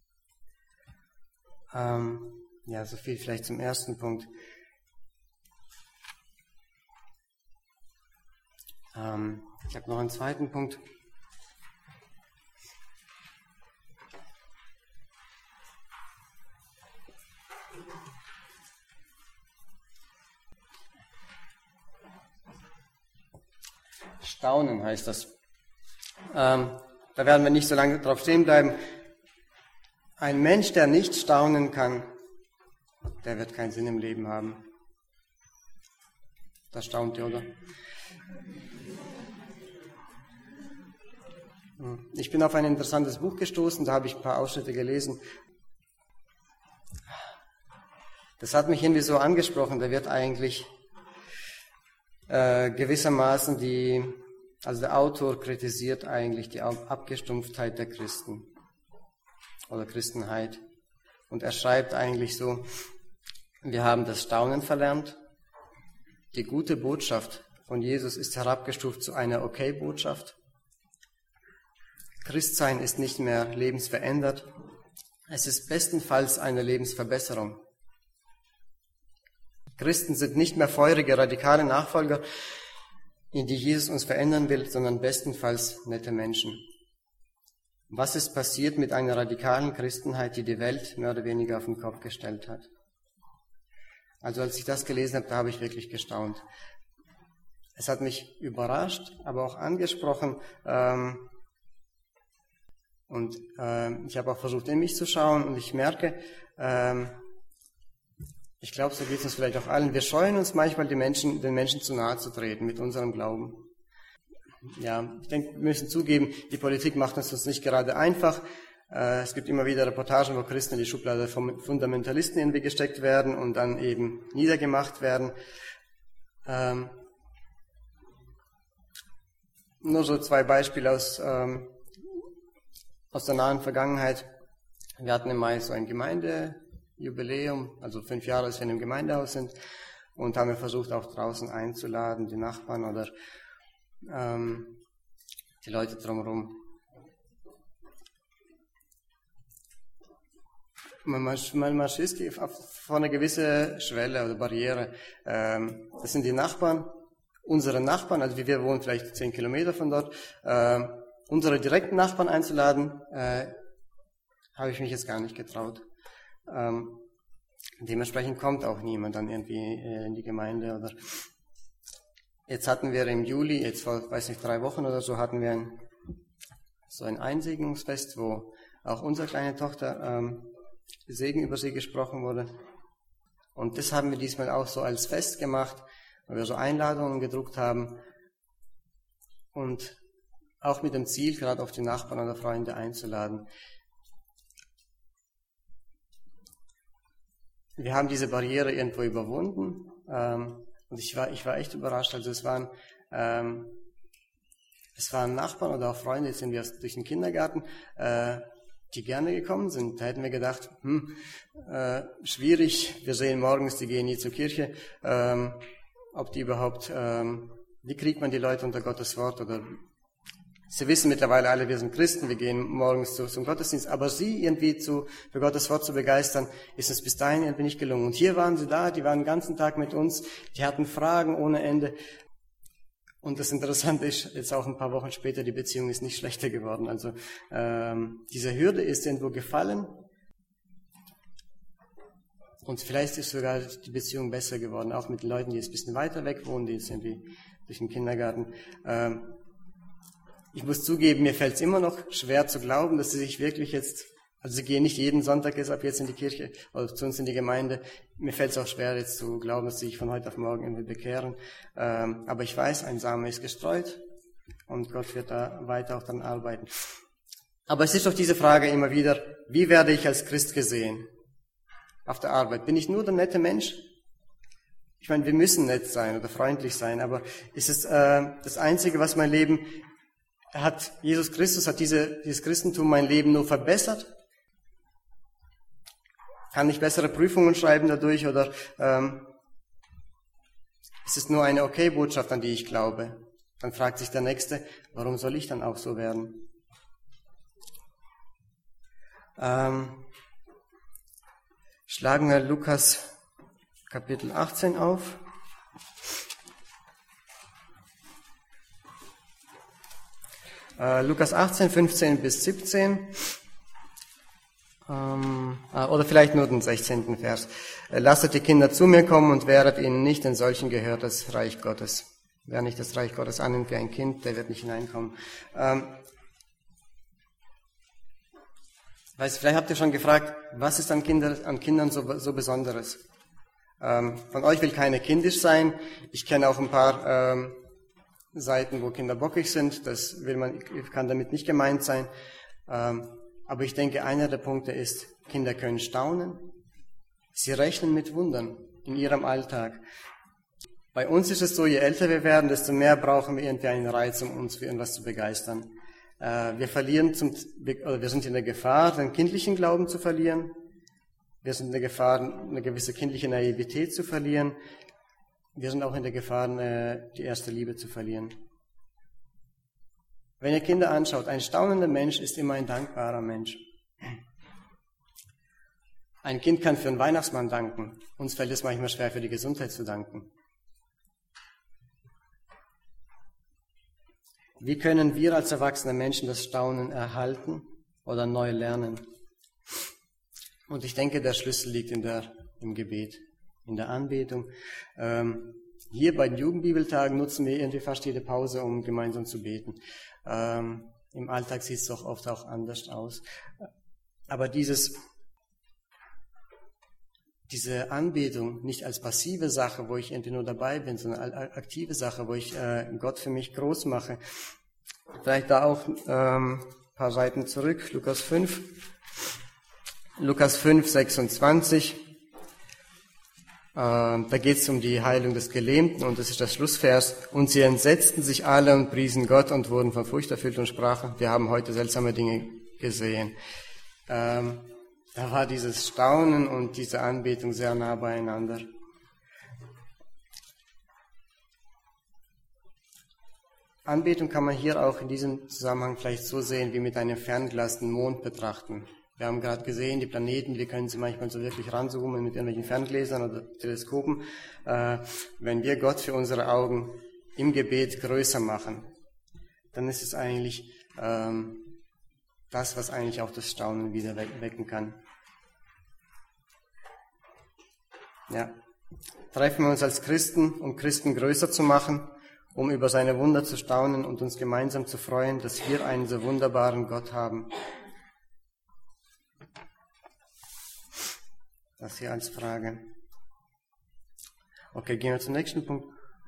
Ähm, ja, so viel vielleicht zum ersten Punkt. Ähm, ich habe noch einen zweiten Punkt. Staunen heißt das. Ähm, da werden wir nicht so lange drauf stehen bleiben. Ein Mensch, der nicht staunen kann, der wird keinen Sinn im Leben haben. Das staunt ihr, oder? Ich bin auf ein interessantes Buch gestoßen, da habe ich ein paar Ausschnitte gelesen. Das hat mich irgendwie so angesprochen, da wird eigentlich äh, gewissermaßen die, also der Autor kritisiert eigentlich die Abgestumpftheit der Christen oder Christenheit. Und er schreibt eigentlich so, wir haben das Staunen verlernt, die gute Botschaft von Jesus ist herabgestuft zu einer Okay-Botschaft. Christsein ist nicht mehr lebensverändert, es ist bestenfalls eine Lebensverbesserung. Christen sind nicht mehr feurige, radikale Nachfolger, in die Jesus uns verändern will, sondern bestenfalls nette Menschen. Was ist passiert mit einer radikalen Christenheit, die die Welt mehr oder weniger auf den Kopf gestellt hat? Also als ich das gelesen habe, da habe ich wirklich gestaunt. Es hat mich überrascht, aber auch angesprochen. Ähm, und ähm, ich habe auch versucht, in mich zu schauen und ich merke, ähm, ich glaube, so geht es uns vielleicht auch allen. Wir scheuen uns manchmal, die Menschen, den Menschen zu nahe zu treten mit unserem Glauben. Ja, ich denke, wir müssen zugeben, die Politik macht uns das nicht gerade einfach. Äh, es gibt immer wieder Reportagen, wo Christen in die Schublade von Fundamentalisten irgendwie gesteckt werden und dann eben niedergemacht werden. Ähm, nur so zwei Beispiele aus, ähm, aus der nahen Vergangenheit. Wir hatten im Mai so ein Gemeindejubiläum, also fünf Jahre, dass wir in einem Gemeindehaus sind, und haben wir versucht, auch draußen einzuladen, die Nachbarn oder ähm, die Leute drumherum. Man, man, man schießt vor eine gewisse Schwelle oder Barriere. Ähm, das sind die Nachbarn, unsere Nachbarn, also wir wohnen vielleicht zehn Kilometer von dort, äh, unsere direkten Nachbarn einzuladen, äh, habe ich mich jetzt gar nicht getraut. Ähm, dementsprechend kommt auch niemand dann irgendwie äh, in die Gemeinde. Oder jetzt hatten wir im Juli, jetzt vor, weiß nicht, drei Wochen oder so, hatten wir ein, so ein Einsegnungsfest, wo auch unsere kleine Tochter ähm, Segen über sie gesprochen wurde. Und das haben wir diesmal auch so als Fest gemacht, weil wir so Einladungen gedruckt haben und auch mit dem Ziel, gerade auf die Nachbarn oder Freunde einzuladen. Wir haben diese Barriere irgendwo überwunden, ähm, und ich war, ich war echt überrascht. Also es waren, ähm, es waren Nachbarn oder auch Freunde, jetzt sind wir durch den Kindergarten, äh, die gerne gekommen sind. Da hätten wir gedacht, hm, äh, schwierig, wir sehen morgens, die gehen nie zur Kirche, ähm, ob die überhaupt, ähm, wie kriegt man die Leute unter Gottes Wort? Oder sie wissen mittlerweile alle, wir sind Christen, wir gehen morgens zu, zum Gottesdienst, aber sie irgendwie zu, für Gottes Wort zu begeistern, ist es bis dahin irgendwie nicht gelungen. Und hier waren sie da, die waren den ganzen Tag mit uns, die hatten Fragen ohne Ende. Und das Interessante ist, jetzt auch ein paar Wochen später, die Beziehung ist nicht schlechter geworden. Also ähm, diese Hürde ist irgendwo gefallen und vielleicht ist sogar die Beziehung besser geworden, auch mit den Leuten, die jetzt ein bisschen weiter weg wohnen, die jetzt irgendwie durch den Kindergarten. Ähm, ich muss zugeben, mir fällt es immer noch schwer zu glauben, dass sie sich wirklich jetzt, also sie gehen nicht jeden Sonntag jetzt ab jetzt in die Kirche oder zu uns in die Gemeinde. Mir fällt es auch schwer jetzt zu glauben, dass sie sich von heute auf morgen irgendwie bekehren. Ähm, aber ich weiß, ein Same ist gestreut und Gott wird da weiter auch dann arbeiten. Aber es ist doch diese Frage immer wieder, wie werde ich als Christ gesehen auf der Arbeit? Bin ich nur der nette Mensch? Ich meine, wir müssen nett sein oder freundlich sein, aber ist es äh, das Einzige, was mein Leben hat, Jesus Christus, hat diese, dieses Christentum mein Leben nur verbessert? Kann ich bessere Prüfungen schreiben dadurch oder ähm, ist es nur eine Okay-Botschaft, an die ich glaube? Dann fragt sich der Nächste, warum soll ich dann auch so werden? Ähm, schlagen wir Lukas Kapitel achtzehn auf. Äh, Lukas achtzehn, fünfzehn bis siebzehn. Ähm, oder vielleicht nur den sechzehnten Vers. Lasset die Kinder zu mir kommen und wehret ihnen nicht, denn solchen gehört das Reich Gottes. Wer nicht das Reich Gottes annimmt wie ein Kind, der wird nicht hineinkommen. Ähm, Weißt, vielleicht habt ihr schon gefragt, was ist an, Kinder, an Kindern so, so Besonderes? Ähm, von euch will keiner kindisch sein. Ich kenne auch ein paar ähm, Seiten, wo Kinder bockig sind. Das will man, kann damit nicht gemeint sein. Ähm, aber ich denke, einer der Punkte ist, Kinder können staunen. Sie rechnen mit Wundern in ihrem Alltag. Bei uns ist es so, je älter wir werden, desto mehr brauchen wir irgendwie einen Reiz, um uns für irgendwas zu begeistern. Wir verlieren zum, oder wir sind in der Gefahr, den kindlichen Glauben zu verlieren. Wir sind in der Gefahr, eine gewisse kindliche Naivität zu verlieren. Wir sind auch in der Gefahr, die erste Liebe zu verlieren. Wenn ihr Kinder anschaut, ein staunender Mensch ist immer ein dankbarer Mensch. Ein Kind kann für einen Weihnachtsmann danken. Uns fällt es manchmal schwer, für die Gesundheit zu danken. Wie können wir als erwachsene Menschen das Staunen erhalten oder neu lernen? Und ich denke, der Schlüssel liegt in der, im Gebet, in der Anbetung. Ähm, hier bei den Jugendbibeltagen nutzen wir irgendwie fast jede Pause, um gemeinsam zu beten. Ähm, Im Alltag sieht es doch oft auch anders aus. Aber dieses, diese Anbetung nicht als passive Sache, wo ich irgendwie nur dabei bin, sondern als aktive Sache, wo ich äh, Gott für mich groß mache. Vielleicht da auch ähm, ein paar Seiten zurück, Lukas fünf. Lukas fünf, sechsundzwanzig. Äh, da geht es um die Heilung des Gelähmten und das ist das Schlussvers. Und sie entsetzten sich alle und priesen Gott und wurden von Furcht erfüllt und sprachen, wir haben heute seltsame Dinge gesehen. Ähm, Da war dieses Staunen und diese Anbetung sehr nah beieinander. Anbetung kann man hier auch in diesem Zusammenhang vielleicht so sehen, wie mit einem Fernglas den Mond betrachten. Wir haben gerade gesehen, die Planeten, wir können sie manchmal so wirklich ranzoomen mit irgendwelchen Ferngläsern oder Teleskopen. Äh, wenn wir Gott für unsere Augen im Gebet größer machen, dann ist es eigentlich ähm, das, was eigentlich auch das Staunen wieder wecken kann. Ja. Treffen wir uns als Christen, um Christen größer zu machen, um über seine Wunder zu staunen und uns gemeinsam zu freuen, dass wir einen so wunderbaren Gott haben. Das hier als Frage. Okay, gehen wir zum nächsten Punkt.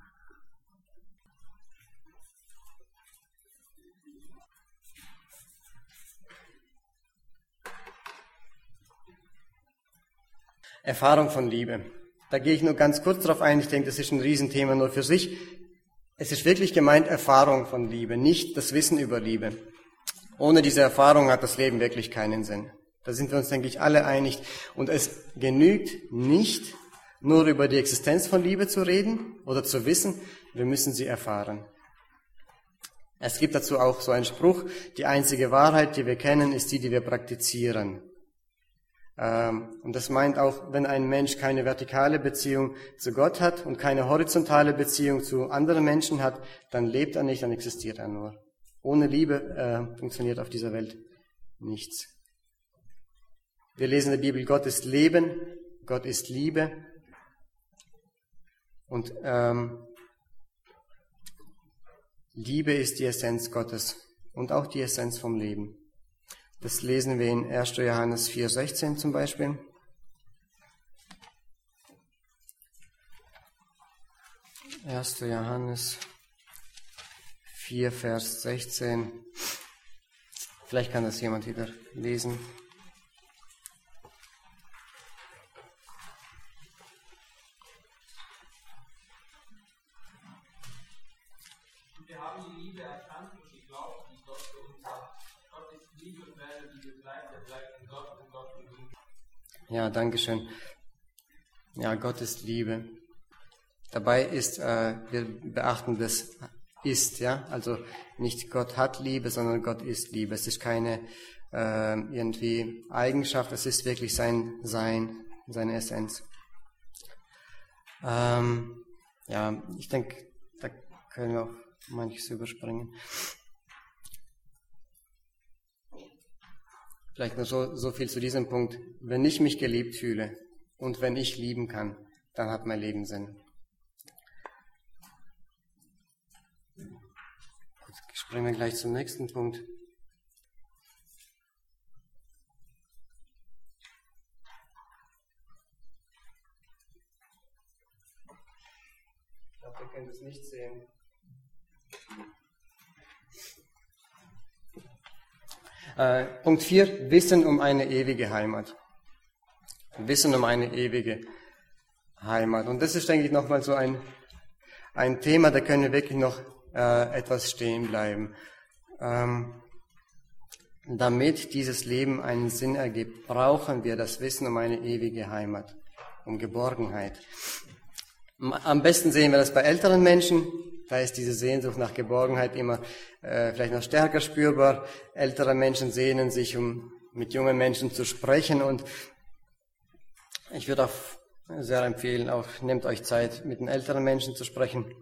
Erfahrung von Liebe. Da gehe ich nur ganz kurz drauf ein. Ich denke, das ist ein Riesenthema nur für sich. Es ist wirklich gemeint Erfahrung von Liebe, nicht das Wissen über Liebe. Ohne diese Erfahrung hat das Leben wirklich keinen Sinn. Da sind wir uns, denke ich, alle einig. Und es genügt nicht, nur über die Existenz von Liebe zu reden oder zu wissen. Wir müssen sie erfahren. Es gibt dazu auch so einen Spruch, die einzige Wahrheit, die wir kennen, ist die, die wir praktizieren. Und das meint auch, wenn ein Mensch keine vertikale Beziehung zu Gott hat und keine horizontale Beziehung zu anderen Menschen hat, dann lebt er nicht, dann existiert er nur. Ohne Liebe äh, funktioniert auf dieser Welt nichts. Wir lesen in der Bibel, Gott ist Leben, Gott ist Liebe. Und ähm, Liebe ist die Essenz Gottes und auch die Essenz vom Leben. Das lesen wir in erster Johannes vier, sechzehn zum Beispiel. erster Johannes vier, Vers sechzehn. Vielleicht kann das jemand wieder lesen. Wir haben die Liebe erkannt und geglaubt, die Gott für uns hat. Gott ist Liebe und wer die Liebe bleibt, der bleibt in Gott und Gott in ihm. Ja, danke schön. Ja, Gott ist Liebe. Dabei ist, äh, wir beachten das ist, ja, also nicht Gott hat Liebe, sondern Gott ist Liebe. Es ist keine äh, irgendwie Eigenschaft, es ist wirklich sein Sein, seine Essenz. Ähm, ja, ich denke, da können wir auch manches überspringen. Vielleicht nur so, so viel zu diesem Punkt. Wenn ich mich geliebt fühle und wenn ich lieben kann, dann hat mein Leben Sinn. Gut, springen wir gleich zum nächsten Punkt. Ich glaube, ihr könnt es nicht sehen. Äh, Punkt vier, Wissen um eine ewige Heimat. Wissen um eine ewige Heimat. Und das ist, denke ich, nochmal so ein, ein Thema, da können wir wirklich noch äh, etwas stehen bleiben. Ähm, damit dieses Leben einen Sinn ergibt, brauchen wir das Wissen um eine ewige Heimat, um Geborgenheit. Am besten sehen wir das bei älteren Menschen. Da ist diese Sehnsucht nach Geborgenheit immer äh, vielleicht noch stärker spürbar. Ältere Menschen sehnen sich, um mit jungen Menschen zu sprechen. Und ich würde auch sehr empfehlen, auch nehmt euch Zeit, mit den älteren Menschen zu sprechen.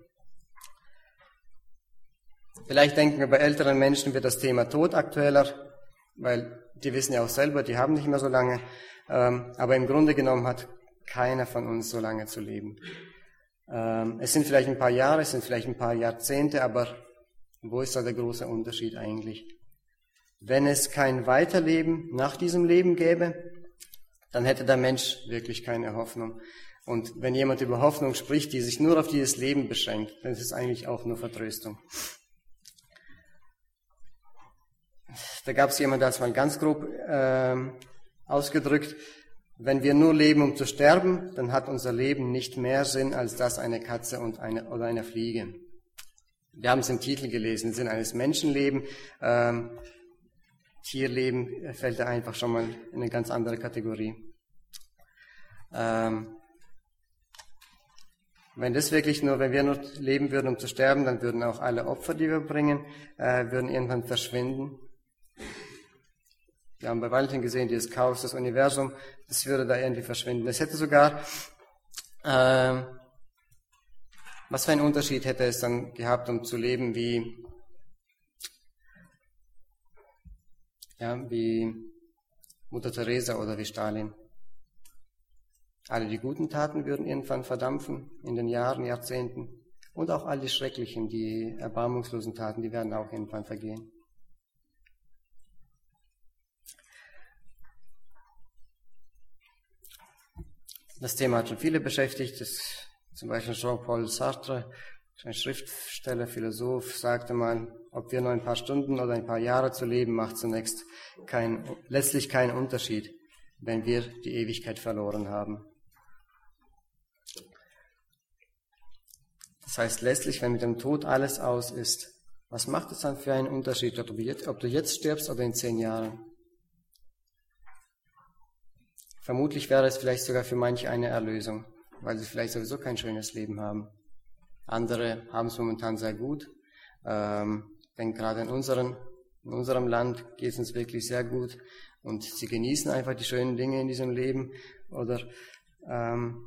Vielleicht denken wir, bei älteren Menschen wird das Thema Tod aktueller, weil die wissen ja auch selber, die haben nicht mehr so lange. Ähm, aber im Grunde genommen hat keiner von uns so lange zu leben. Es sind vielleicht ein paar Jahre, es sind vielleicht ein paar Jahrzehnte, aber wo ist da der große Unterschied eigentlich? Wenn es kein Weiterleben nach diesem Leben gäbe, dann hätte der Mensch wirklich keine Hoffnung. Und wenn jemand über Hoffnung spricht, die sich nur auf dieses Leben beschränkt, dann ist es eigentlich auch nur Vertröstung. Da gab es jemanden, der hat es mal ganz grob äh, ausgedrückt: Wenn wir nur leben, um zu sterben, dann hat unser Leben nicht mehr Sinn als das eine Katze und eine, oder eine Fliege. Wir haben es im Titel gelesen, Sinn eines Menschenlebens. Ähm, Tierleben fällt da einfach schon mal in eine ganz andere Kategorie. Ähm, wenn das wirklich nur, wenn wir nur leben würden, um zu sterben, dann würden auch alle Opfer, die wir bringen, äh, würden irgendwann verschwinden. Wir haben bei Valentin gesehen, dieses Chaos, das Universum, das würde da irgendwie verschwinden. Es hätte sogar, äh, was für einen Unterschied hätte es dann gehabt, um zu leben wie, ja, wie Mutter Teresa oder wie Stalin. Alle die guten Taten würden irgendwann verdampfen in den Jahren, Jahrzehnten. Und auch all die schrecklichen, die erbarmungslosen Taten, die werden auch irgendwann vergehen. Das Thema hat schon viele beschäftigt. Das, zum Beispiel Jean-Paul Sartre, ein Schriftsteller, Philosoph, sagte mal, ob wir nur ein paar Stunden oder ein paar Jahre zu leben, macht zunächst kein, letztlich keinen Unterschied, wenn wir die Ewigkeit verloren haben. Das heißt letztlich, wenn mit dem Tod alles aus ist, was macht es dann für einen Unterschied, ob du jetzt, ob du jetzt stirbst oder in zehn Jahren? Vermutlich wäre es vielleicht sogar für manche eine Erlösung, weil sie vielleicht sowieso kein schönes Leben haben. Andere haben es momentan sehr gut. Ähm, denn gerade in, unseren, in unserem Land geht es uns wirklich sehr gut und sie genießen einfach die schönen Dinge in diesem Leben. Oder, ähm,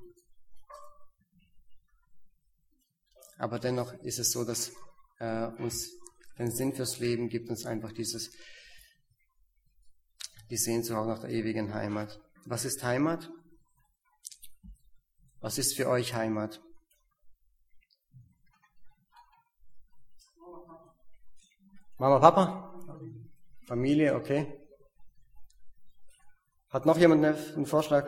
aber dennoch ist es so, dass äh, uns den Sinn fürs Leben gibt, uns einfach dieses, die Sehnsucht nach der ewigen Heimat. Was ist Heimat? Was ist für euch Heimat? Mama, Papa? Familie, okay. Hat noch jemand einen Vorschlag?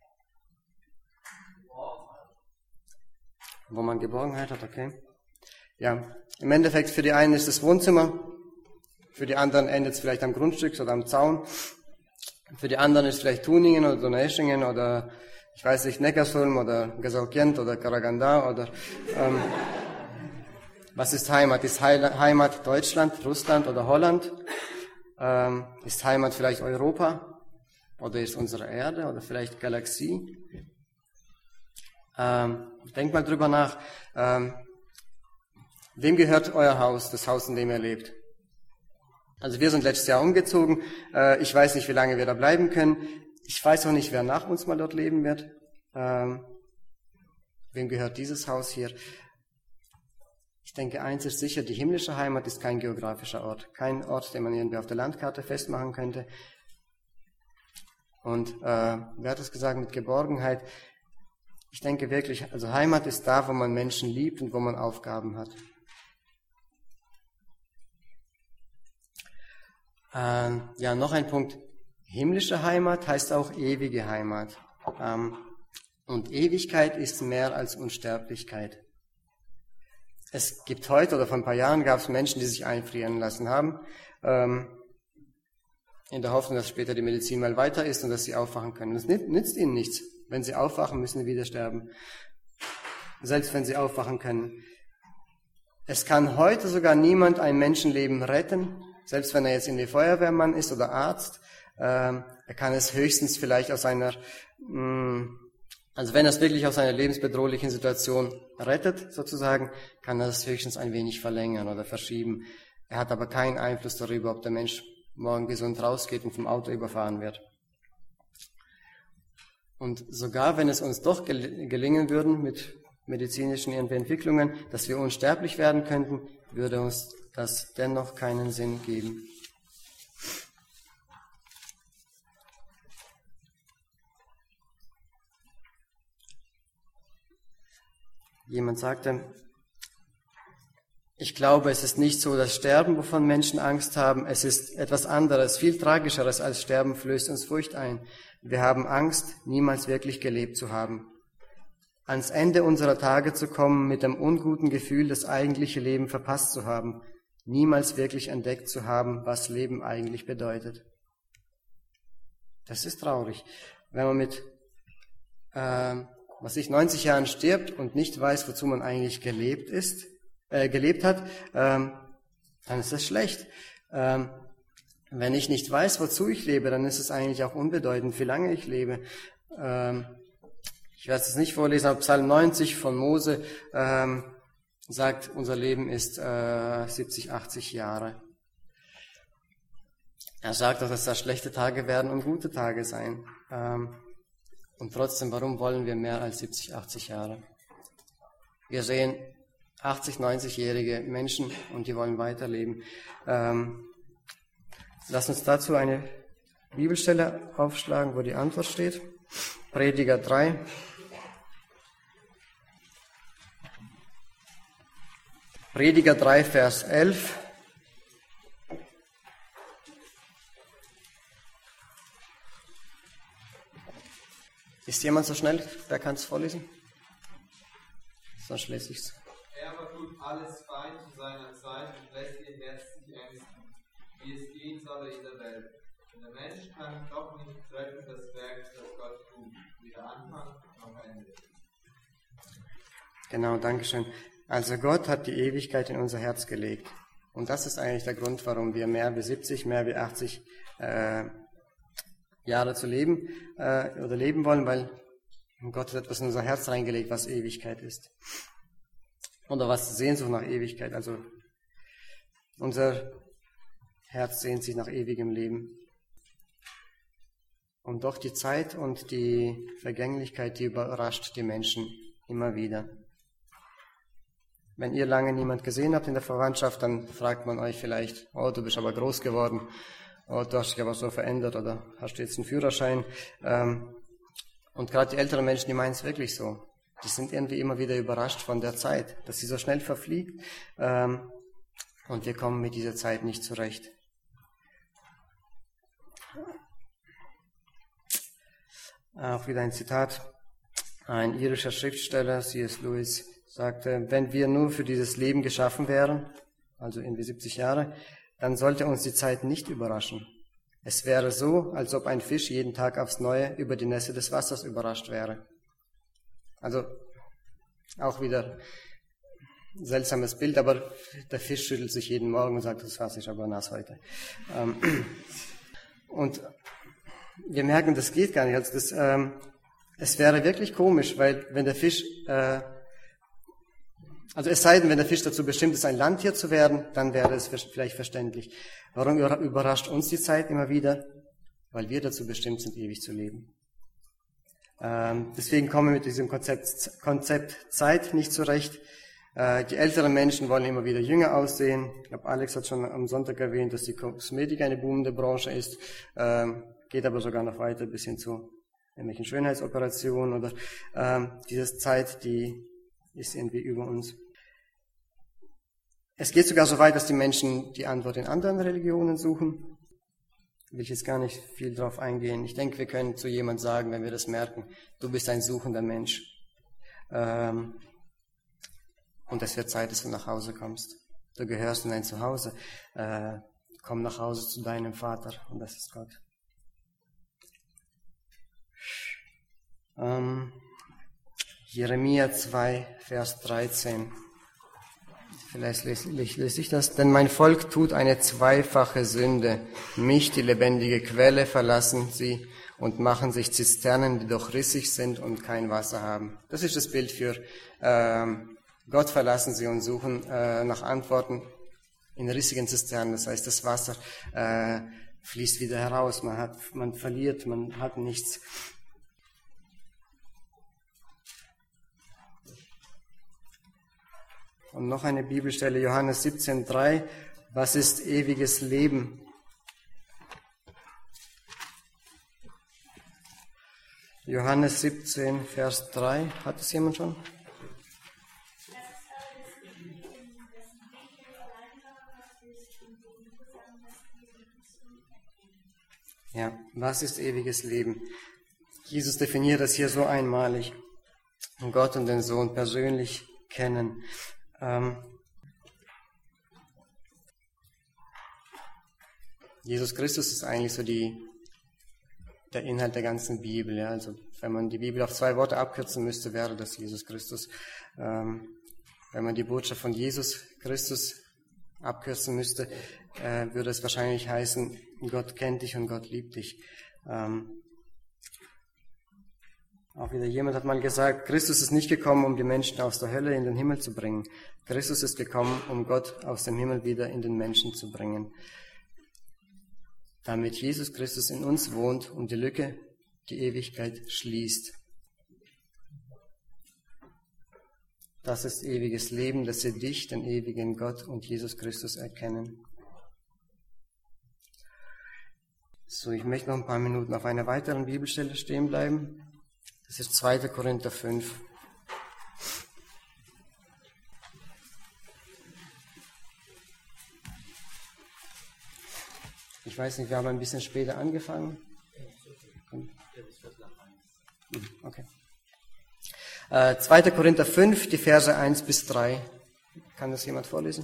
Wo man Geborgenheit hat, okay. Ja, im Endeffekt für die einen ist das Wohnzimmer, für die anderen endet es vielleicht am Grundstück oder am Zaun. Für die anderen ist vielleicht Tuningen oder Donaueschingen oder, ich weiß nicht, Neckarsulm oder Gesalkent oder Karaganda oder, ähm, was ist Heimat? Ist Heimat Deutschland, Russland oder Holland? Ähm, ist Heimat vielleicht Europa? Oder ist unsere Erde oder vielleicht Galaxie? Ähm, denk mal drüber nach. Ähm, wem gehört euer Haus, das Haus, in dem ihr lebt? Also wir sind letztes Jahr umgezogen. Äh, ich weiß nicht, wie lange wir da bleiben können. Ich weiß auch nicht, wer nach uns mal dort leben wird. Ähm, wem gehört dieses Haus hier? Ich denke, eins ist sicher, die himmlische Heimat ist kein geografischer Ort. Kein Ort, den man irgendwie auf der Landkarte festmachen könnte. Und äh, wer hat es gesagt mit Geborgenheit? Ich denke wirklich, also Heimat ist da, wo man Menschen liebt und wo man Aufgaben hat. Ähm, ja, noch ein Punkt. Himmlische Heimat heißt auch ewige Heimat. Ähm, und Ewigkeit ist mehr als Unsterblichkeit. Es gibt heute, oder vor ein paar Jahren, gab es Menschen, die sich einfrieren lassen haben, ähm, in der Hoffnung, dass später die Medizin mal weiter ist und dass sie aufwachen können. Das nützt ihnen nichts. Wenn sie aufwachen, müssen sie wieder sterben. Selbst wenn sie aufwachen können. Es kann heute sogar niemand ein Menschenleben retten, selbst wenn er jetzt irgendwie Feuerwehrmann ist oder Arzt. Ähm, er kann es höchstens vielleicht aus einer, mh, also wenn er es wirklich aus einer lebensbedrohlichen Situation rettet, sozusagen, kann er es höchstens ein wenig verlängern oder verschieben. Er hat aber keinen Einfluss darüber, ob der Mensch morgen gesund rausgeht und vom Auto überfahren wird. Und sogar wenn es uns doch gel- gelingen würden mit medizinischen Entwicklungen, dass wir unsterblich werden könnten, würde uns das dennoch keinen Sinn geben. Jemand sagte, ich glaube, es ist nicht so das Sterben, wovon Menschen Angst haben. Es ist etwas anderes, viel Tragischeres als Sterben flößt uns Furcht ein. Wir haben Angst, niemals wirklich gelebt zu haben. Ans Ende unserer Tage zu kommen mit dem unguten Gefühl, das eigentliche Leben verpasst zu haben. Niemals wirklich entdeckt zu haben, was Leben eigentlich bedeutet. Das ist traurig. Wenn man mit, äh, was ich, neunzig Jahren stirbt und nicht weiß, wozu man eigentlich gelebt ist, äh, gelebt hat, ähm, dann ist das schlecht. Ähm, wenn ich nicht weiß, wozu ich lebe, dann ist es eigentlich auch unbedeutend, wie lange ich lebe. Ähm, ich werde es nicht vorlesen, aber Psalm neunzig von Mose ähm, sagt, unser Leben ist äh, siebzig, achtzig Jahre. Er sagt auch, dass da schlechte Tage werden und gute Tage sein. Ähm, und trotzdem, warum wollen wir mehr als siebzig, achtzig Jahre? Wir sehen achtzig, neunzig-jährige Menschen und die wollen weiterleben. Ähm, lass uns dazu eine Bibelstelle aufschlagen, wo die Antwort steht. Prediger drei. Prediger drei, Vers elf. Ist jemand so schnell? Wer kann es vorlesen? Sonst lese ich es. Er aber tut alles fein zu seiner Zeit und lässt ihr Herz sich ängsten, wie es gehen soll in der Welt. Und der Mensch kann doch nicht treffen das Werk, das Gott tut, weder Anfang noch Ende. Genau, Dankeschön. Also Gott hat die Ewigkeit in unser Herz gelegt. Und das ist eigentlich der Grund, warum wir mehr wie siebzig, mehr wie achtzig äh, Jahre zu leben äh, oder leben wollen, weil Gott hat etwas in unser Herz reingelegt, was Ewigkeit ist. Oder was Sehnsucht nach Ewigkeit. Also unser Herz sehnt sich nach ewigem Leben. Und doch die Zeit und die Vergänglichkeit, die überrascht die Menschen immer wieder. Wenn ihr lange niemand gesehen habt in der Verwandtschaft, dann fragt man euch vielleicht, oh, du bist aber groß geworden, oh, du hast dich aber so verändert oder hast du jetzt einen Führerschein? Ähm, und gerade die älteren Menschen, die meinen es wirklich so. Die sind irgendwie immer wieder überrascht von der Zeit, dass sie so schnell verfliegt ähm, und wir kommen mit dieser Zeit nicht zurecht. Auch wieder ein Zitat. Ein irischer Schriftsteller, C S Lewis, sagte, wenn wir nur für dieses Leben geschaffen wären, also irgendwie siebzig Jahre, dann sollte uns die Zeit nicht überraschen. Es wäre so, als ob ein Fisch jeden Tag aufs Neue über die Nässe des Wassers überrascht wäre. Also auch wieder ein seltsames Bild, aber der Fisch schüttelt sich jeden Morgen und sagt, das Wasser ist aber nass heute. Und wir merken, das geht gar nicht. Also das, ähm, es wäre wirklich komisch, weil wenn der Fisch äh, Also es sei denn, wenn der Fisch dazu bestimmt ist, ein Landtier zu werden, dann wäre es vielleicht verständlich. Warum überrascht uns die Zeit immer wieder? Weil wir dazu bestimmt sind, ewig zu leben. Ähm, deswegen kommen wir mit diesem Konzept, Konzept Zeit nicht zurecht. Äh, die älteren Menschen wollen immer wieder jünger aussehen. Ich glaube, Alex hat schon am Sonntag erwähnt, dass die Kosmetik eine boomende Branche ist. Ähm, geht aber sogar noch weiter bis hin zu irgendwelchen Schönheitsoperationen oder ähm, diese Zeit, die ist irgendwie über uns. Es geht sogar so weit, dass die Menschen die Antwort in anderen Religionen suchen. Will ich jetzt gar nicht viel drauf eingehen. Ich denke, wir können zu jemand sagen, wenn wir das merken, du bist ein suchender Mensch. Ähm, und es wird Zeit, dass du nach Hause kommst. Du gehörst in dein Zuhause. Äh, komm nach Hause zu deinem Vater und das ist Gott. Ähm, Jeremia zwei, Vers dreizehn. Vielleicht lese, lese ich das. Denn mein Volk tut eine zweifache Sünde. Mich, die lebendige Quelle, verlassen sie und machen sich Zisternen, die doch rissig sind und kein Wasser haben. Das ist das Bild für ähm, Gott verlassen sie und suchen äh, nach Antworten in rissigen Zisternen. Das heißt, das Wasser äh, fließt wieder heraus. Man hat, man verliert, man hat nichts. Und noch eine Bibelstelle, Johannes siebzehn, drei. Was ist ewiges Leben? Johannes siebzehn, Vers drei. Hat es jemand schon? Ja, was ist ewiges Leben? Jesus definiert das hier so einmalig. Gott und den Sohn persönlich kennen. Ähm, Jesus Christus ist eigentlich so die, der Inhalt der ganzen Bibel. Ja? Also wenn man die Bibel auf zwei Worte abkürzen müsste, wäre das Jesus Christus. Ähm, wenn man die Botschaft von Jesus Christus abkürzen müsste, äh, würde es wahrscheinlich heißen, Gott kennt dich und Gott liebt dich. Ähm, Auch wieder jemand hat mal gesagt, Christus ist nicht gekommen, um die Menschen aus der Hölle in den Himmel zu bringen. Christus ist gekommen, um Gott aus dem Himmel wieder in den Menschen zu bringen. Damit Jesus Christus in uns wohnt und die Lücke, die Ewigkeit schließt. Das ist ewiges Leben, dass sie dich, den ewigen Gott und Jesus Christus erkennen. So, ich möchte noch ein paar Minuten auf einer weiteren Bibelstelle stehen bleiben. Das ist zweiter Korinther fünf. Ich weiß nicht, wir haben ein bisschen später angefangen. Okay. Äh, zweiter Korinther fünf, die Verse eins bis drei. Kann das jemand vorlesen?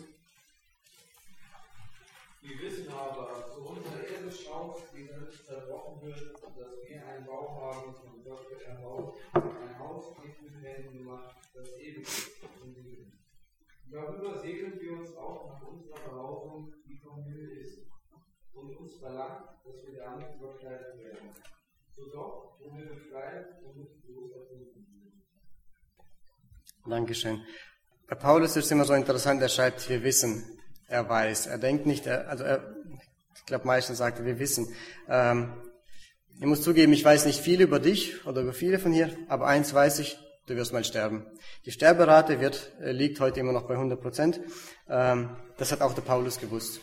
Wir wissen aber, so unsere Erde schaut, wie nicht zerbrochen wird, dass wir einen Bau haben von Gott erbaut, ein Haus nicht mit Händen gemacht, das ewig ist und ewig. Darüber segnen wir uns auch nach unserer Behauptung, die vom Himmel ist, und uns verlangt, dass wir damit überkleidet werden. So doch, wo wir befreit und nicht bloß erfunden sind. Dankeschön. Bei Paulus ist es immer so interessant, er schreibt, wir wissen, er weiß. Er denkt nicht, er, also er, ich glaube meistens sagt er, wir wissen. Ähm, ich muss zugeben, ich weiß nicht viel über dich oder über viele von hier, aber eins weiß ich, du wirst mal sterben. Die Sterberate wird, liegt heute immer noch bei hundert Prozent. Ähm, das hat auch der Paulus gewusst.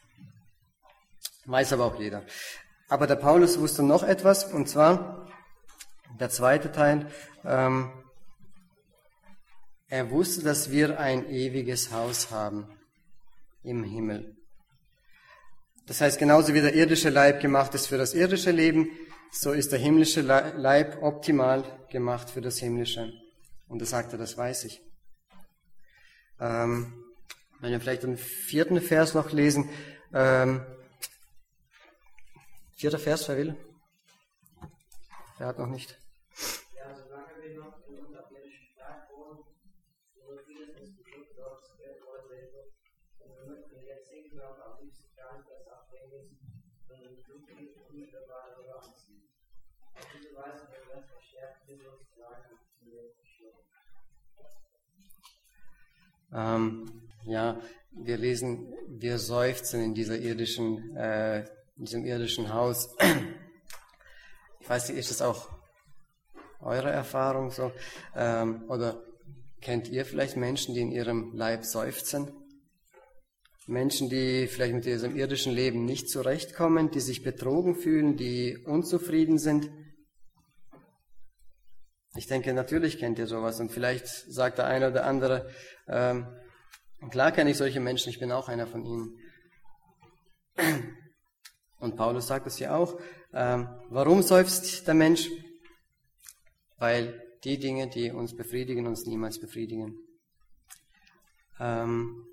Weiß aber auch jeder. Aber der Paulus wusste noch etwas, und zwar der zweite Teil. Ähm, er wusste, dass wir ein ewiges Haus haben im Himmel. Das heißt, genauso wie der irdische Leib gemacht ist für das irdische Leben, so ist der himmlische Leib optimal gemacht für das himmlische. Und er sagte, das weiß ich. Ähm, wenn wir vielleicht den vierten Vers noch lesen, ähm, Vierter Vers, wer will? Wer hat noch nicht? Ja, solange wir noch in unserem irdischen Leib wohnen, so vieles ist bestimmt Gottes Geldleute. Und wir möchten den jetzigen Glauben am liebsten gar nicht erst ablegen, sondern glücklich und unmittelbar darüber anziehen. Auf diese Weise wird das verstärkt, bis uns zu leiden und zu leben verschlossen. Ähm, ja, wir lesen, wir seufzen in dieser irdischen, äh, in diesem irdischen Haus. Ich weiß nicht, ist das auch eure Erfahrung so? Ähm, oder kennt ihr vielleicht Menschen, die in ihrem Leib seufzen? Menschen, die vielleicht mit diesem irdischen Leben nicht zurechtkommen, die sich betrogen fühlen, die unzufrieden sind. Ich denke, natürlich kennt ihr sowas. Und vielleicht sagt der eine oder andere, ähm, klar kenne ich solche Menschen, ich bin auch einer von ihnen. Und Paulus sagt es ja auch. Ähm, warum seufzt der Mensch? Weil die Dinge, die uns befriedigen, uns niemals befriedigen. Ähm,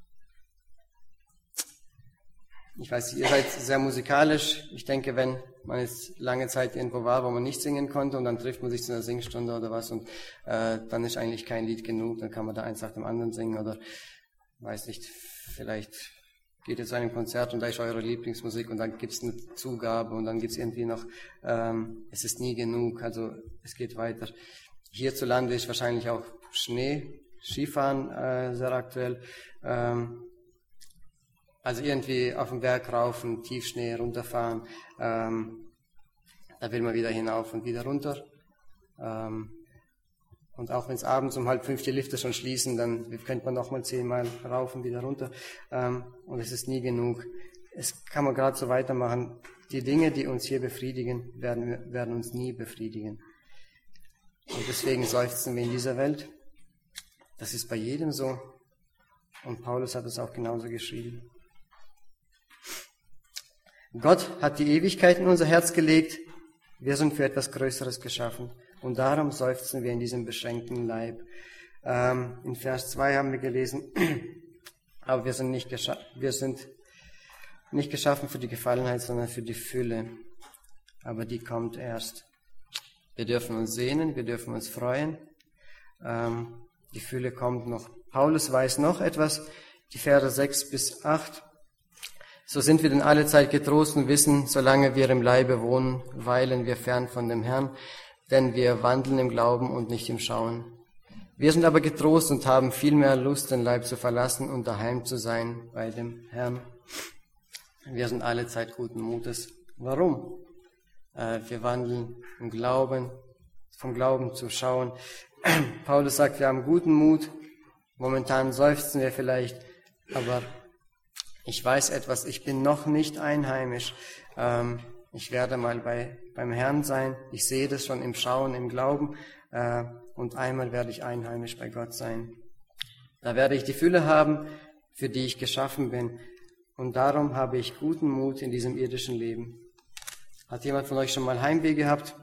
ich weiß, ihr seid sehr musikalisch. Ich denke, wenn man jetzt lange Zeit irgendwo war, wo man nicht singen konnte, und dann trifft man sich zu einer Singstunde oder was, und äh, dann ist eigentlich kein Lied genug, dann kann man da eins nach dem anderen singen, oder weiß nicht, vielleicht geht ihr zu einem Konzert und da ist eure Lieblingsmusik und dann gibt's eine Zugabe und dann gibt's irgendwie noch, ähm, es ist nie genug, also es geht weiter. Hierzulande ist wahrscheinlich auch Schnee, Skifahren äh, sehr aktuell. Ähm, also irgendwie auf den Berg raufen, Tiefschnee, runterfahren. Ähm, da will man wieder hinauf und wieder runter. Ähm, und auch wenn es abends um halb fünf die Lifte schon schließen, dann könnte man nochmal zehnmal rauf und wieder runter. Ähm, und es ist nie genug. Es kann man gerade so weitermachen. Die Dinge, die uns hier befriedigen, werden, werden uns nie befriedigen. Und deswegen seufzen wir in dieser Welt. Das ist bei jedem so. Und Paulus hat es auch genauso geschrieben. Gott hat die Ewigkeit in unser Herz gelegt. Wir sind für etwas Größeres geschaffen. Und darum seufzen wir in diesem beschränkten Leib. Ähm, in Vers zwei haben wir gelesen, aber wir sind, nicht gescha- wir sind nicht geschaffen für die Gefallenheit, sondern für die Fülle. Aber die kommt erst. Wir dürfen uns sehnen, wir dürfen uns freuen. Ähm, die Fülle kommt noch. Paulus weiß noch etwas, die Verse sechs bis acht. So sind wir denn alle Zeit getrost und wissen, solange wir im Leibe wohnen, weilen wir fern von dem Herrn, denn wir wandeln im Glauben und nicht im Schauen. Wir sind aber getrost und haben viel mehr Lust, den Leib zu verlassen und daheim zu sein bei dem Herrn. Wir sind alle Zeit guten Mutes. Warum? Äh, wir wandeln im Glauben, vom Glauben zu schauen. Paulus sagt, wir haben guten Mut. Momentan seufzen wir vielleicht, aber ich weiß etwas, ich bin noch nicht einheimisch. Ähm, ich werde mal bei, beim Herrn sein. Ich sehe das schon im Schauen, im Glauben. Äh, und einmal werde ich einheimisch bei Gott sein. Da werde ich die Fülle haben, für die ich geschaffen bin. Und darum habe ich guten Mut in diesem irdischen Leben. Hat jemand von euch schon mal Heimweh gehabt?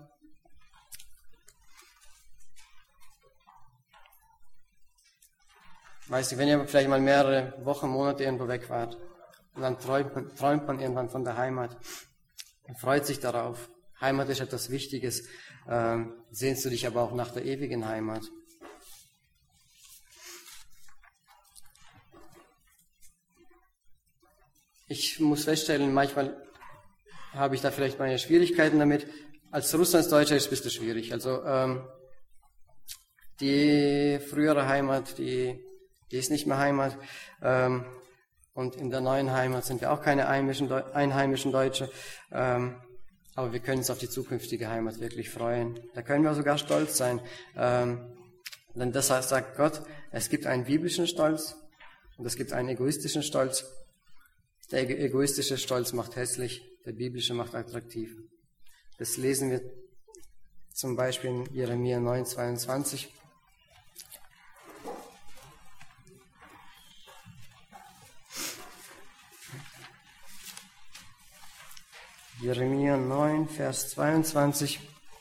Weißt du, wenn ihr vielleicht mal mehrere Wochen, Monate irgendwo weg wart, und dann träumt, träumt man irgendwann von der Heimat und freut sich darauf. Heimat ist etwas Wichtiges. Ähm, sehnst du dich aber auch nach der ewigen Heimat? Ich muss feststellen, manchmal habe ich da vielleicht meine Schwierigkeiten damit. Als Russlandsdeutscher ist es ein bisschen schwierig. Also ähm, die frühere Heimat, die, die ist nicht mehr Heimat. Ähm, und in der neuen Heimat sind wir auch keine einheimischen, einheimischen Deutsche. Ähm, aber wir können uns auf die zukünftige Heimat wirklich freuen. Da können wir sogar stolz sein. Ähm, denn das sagt Gott, es gibt einen biblischen Stolz und es gibt einen egoistischen Stolz. Der egoistische Stolz macht hässlich, der biblische macht attraktiv. Das lesen wir zum Beispiel in Jeremia neun, zweiundzwanzig. Jeremia neun, Vers zweiundzwanzig.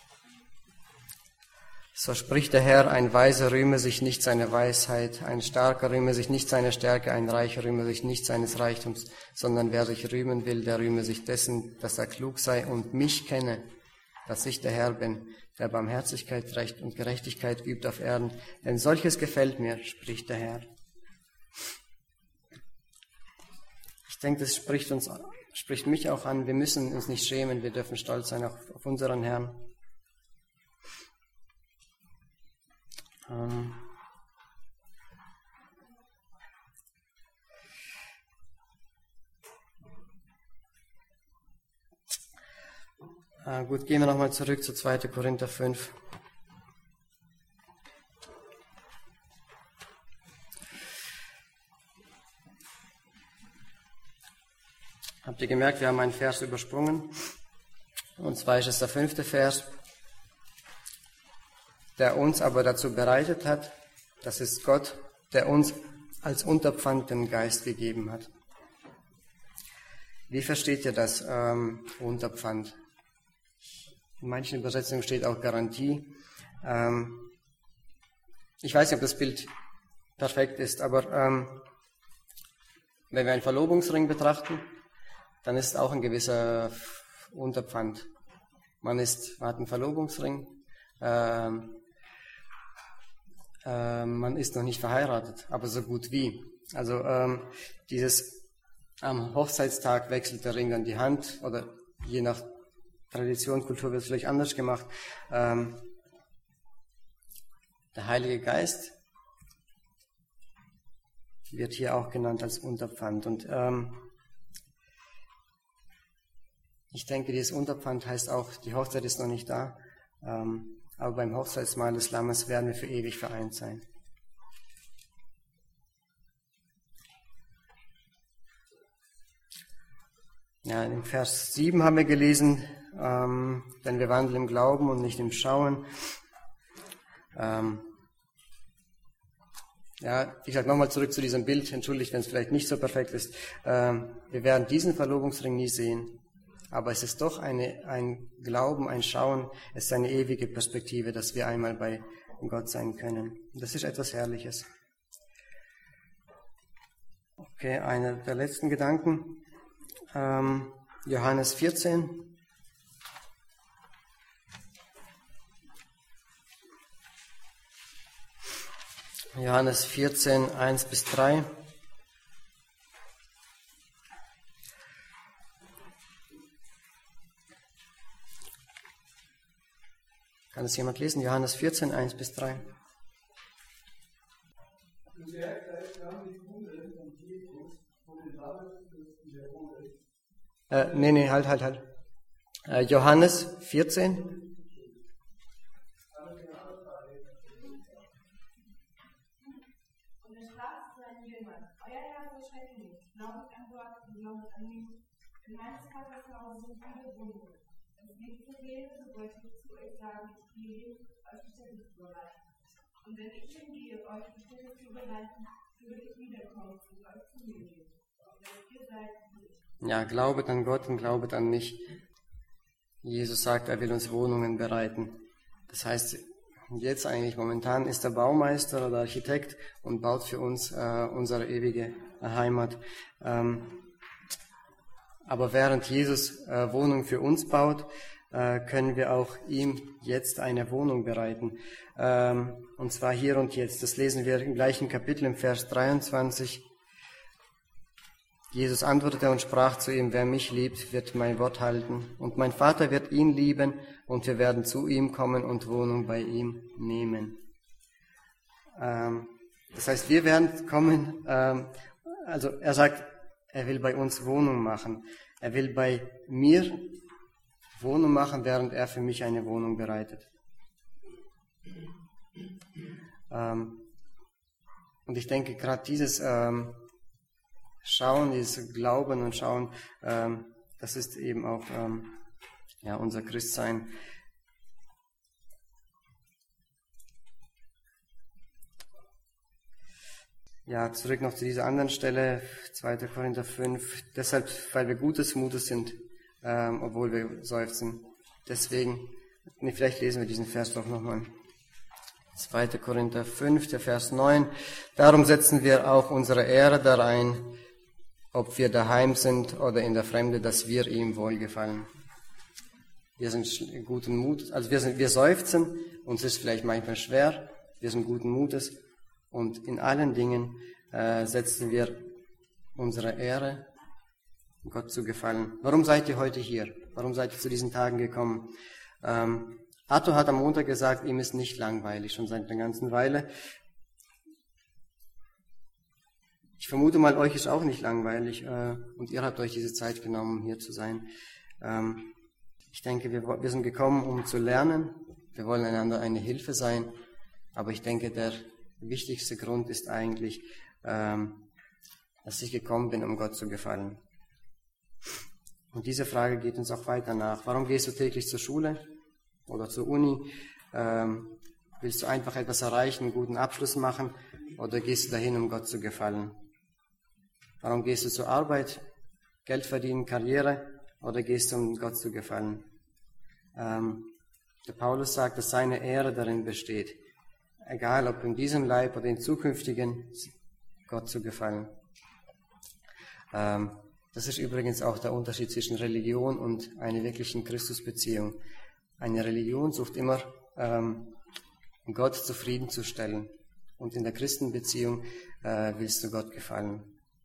So spricht der Herr, ein Weiser rühme sich nicht seiner Weisheit, ein Starker rühme sich nicht seiner Stärke, ein Reicher rühme sich nicht seines Reichtums, sondern wer sich rühmen will, der rühme sich dessen, dass er klug sei und mich kenne, dass ich der Herr bin, der Barmherzigkeit, Recht und Gerechtigkeit übt auf Erden. Denn solches gefällt mir, spricht der Herr. Ich denke, das spricht uns, spricht mich auch an. Wir müssen uns nicht schämen, wir dürfen stolz sein auf, auf unseren Herrn. Äh, gut, gehen wir nochmal zurück zu zweiter Korinther fünf. Habt ihr gemerkt, wir haben einen Vers übersprungen. Und zwar ist es der fünfte Vers. Der uns aber dazu bereitet hat, das ist Gott, der uns als Unterpfand den Geist gegeben hat. Wie versteht ihr das, ähm, Unterpfand? In manchen Übersetzungen steht auch Garantie. Ähm, ich weiß nicht, ob das Bild perfekt ist, aber ähm, wenn wir einen Verlobungsring betrachten, dann ist auch ein gewisser Unterpfand. Man ist, man hat einen Verlobungsring, ähm, äh, man ist noch nicht verheiratet, aber so gut wie. Also ähm, dieses am Hochzeitstag wechselt der Ring an die Hand, oder je nach Tradition, Kultur wird es vielleicht anders gemacht. Ähm, der Heilige Geist wird hier auch genannt als Unterpfand. Und ähm, ich denke, dieses Unterpfand heißt auch, die Hochzeit ist noch nicht da, ähm, aber beim Hochzeitsmahl des Lammes werden wir für ewig vereint sein. Ja, in Vers sieben haben wir gelesen, ähm, denn wir wandeln im Glauben und nicht im Schauen. Ähm, ja, wie gesagt, nochmal zurück zu diesem Bild, entschuldigt, wenn es vielleicht nicht so perfekt ist. Ähm, wir werden diesen Verlobungsring nie sehen, aber es ist doch eine, ein Glauben, ein Schauen, es ist eine ewige Perspektive, dass wir einmal bei Gott sein können. Das ist etwas Herrliches. Okay, einer der letzten Gedanken. Ähm, Johannes vierzehn. Johannes vierzehn, eins bis drei. Kann es jemand lesen? Johannes vierzehn, eins bis drei. Äh, nee, nee, halt, halt, halt. Äh, Johannes vierzehn. Und er sprach zu seinen Jüngern: Euer Herr verschreckt nicht, glaubt an Gott und glaubt an mich. In meines Vaters Haus sind viele Wohnungen. Es gibt zu gehen, so wollte ich zu euch sagen, ich gehe, euch die Städte zu bereiten. Und wenn ich hingehe, euch die Städte zu bereiten, so will ich wiederkommen und euch zu mir gehen. Und wenn ihr seid, Ja, glaubet an Gott und glaubet an mich. Jesus sagt, er will uns Wohnungen bereiten. Das heißt, jetzt eigentlich momentan ist er Baumeister oder Architekt und baut für uns äh, unsere ewige Heimat. Ähm, aber während Jesus äh, Wohnung für uns baut, äh, können wir auch ihm jetzt eine Wohnung bereiten. Ähm, und zwar hier und jetzt. Das lesen wir im gleichen Kapitel im Vers dreiundzwanzig. Jesus antwortete und sprach zu ihm: Wer mich liebt, wird mein Wort halten, und mein Vater wird ihn lieben, und wir werden zu ihm kommen und Wohnung bei ihm nehmen. Ähm, das heißt, wir werden kommen, ähm, also er sagt, er will bei uns Wohnung machen. Er will bei mir Wohnung machen, während er für mich eine Wohnung bereitet. Ähm, und ich denke, gerade dieses ähm, Schauen, dieses Glauben und Schauen, ähm, das ist eben auch ähm, ja, unser Christsein. Ja, zurück noch zu dieser anderen Stelle, zweiter Korinther fünf. Deshalb, weil wir gutes Mutes sind, ähm, obwohl wir seufzen. Deswegen, nee, vielleicht lesen wir diesen Vers doch nochmal. zweiter Korinther fünf, der Vers neun. Darum setzen wir auch unsere Ehre darein, ob wir daheim sind oder in der Fremde, dass wir ihm wohlgefallen. Wir sind guten Mutes, also wir sind, wir seufzen, uns ist vielleicht manchmal schwer, wir sind guten Mutes und in allen Dingen äh, setzen wir unsere Ehre, Gott zu gefallen. Warum seid ihr heute hier? Warum seid ihr zu diesen Tagen gekommen? Ähm, Arthur hat am Montag gesagt, ihm ist nicht langweilig, schon seit einer ganzen Weile. Ich vermute mal, euch ist auch nicht langweilig äh, und ihr habt euch diese Zeit genommen, hier zu sein. Ähm, Ich denke, wir, wir sind gekommen, um zu lernen. Wir wollen einander eine Hilfe sein. Aber ich denke, der wichtigste Grund ist eigentlich, ähm, dass ich gekommen bin, um Gott zu gefallen. Und diese Frage geht uns auch weiter nach. Warum gehst du täglich zur Schule oder zur Uni? Ähm, willst du einfach etwas erreichen, einen guten Abschluss machen? Oder gehst du dahin, um Gott zu gefallen? Warum gehst du zur Arbeit? Geld verdienen, Karriere? Oder gehst du, um Gott zu gefallen? Ähm, der Paulus sagt, dass seine Ehre darin besteht, egal ob in diesem Leib oder in zukünftigen, Gott zu gefallen. Ähm, das ist übrigens auch der Unterschied zwischen Religion und einer wirklichen Christusbeziehung. Eine Religion sucht immer, ähm, Gott zufriedenzustellen. Und in der Christenbeziehung äh, willst du Gott gefallen.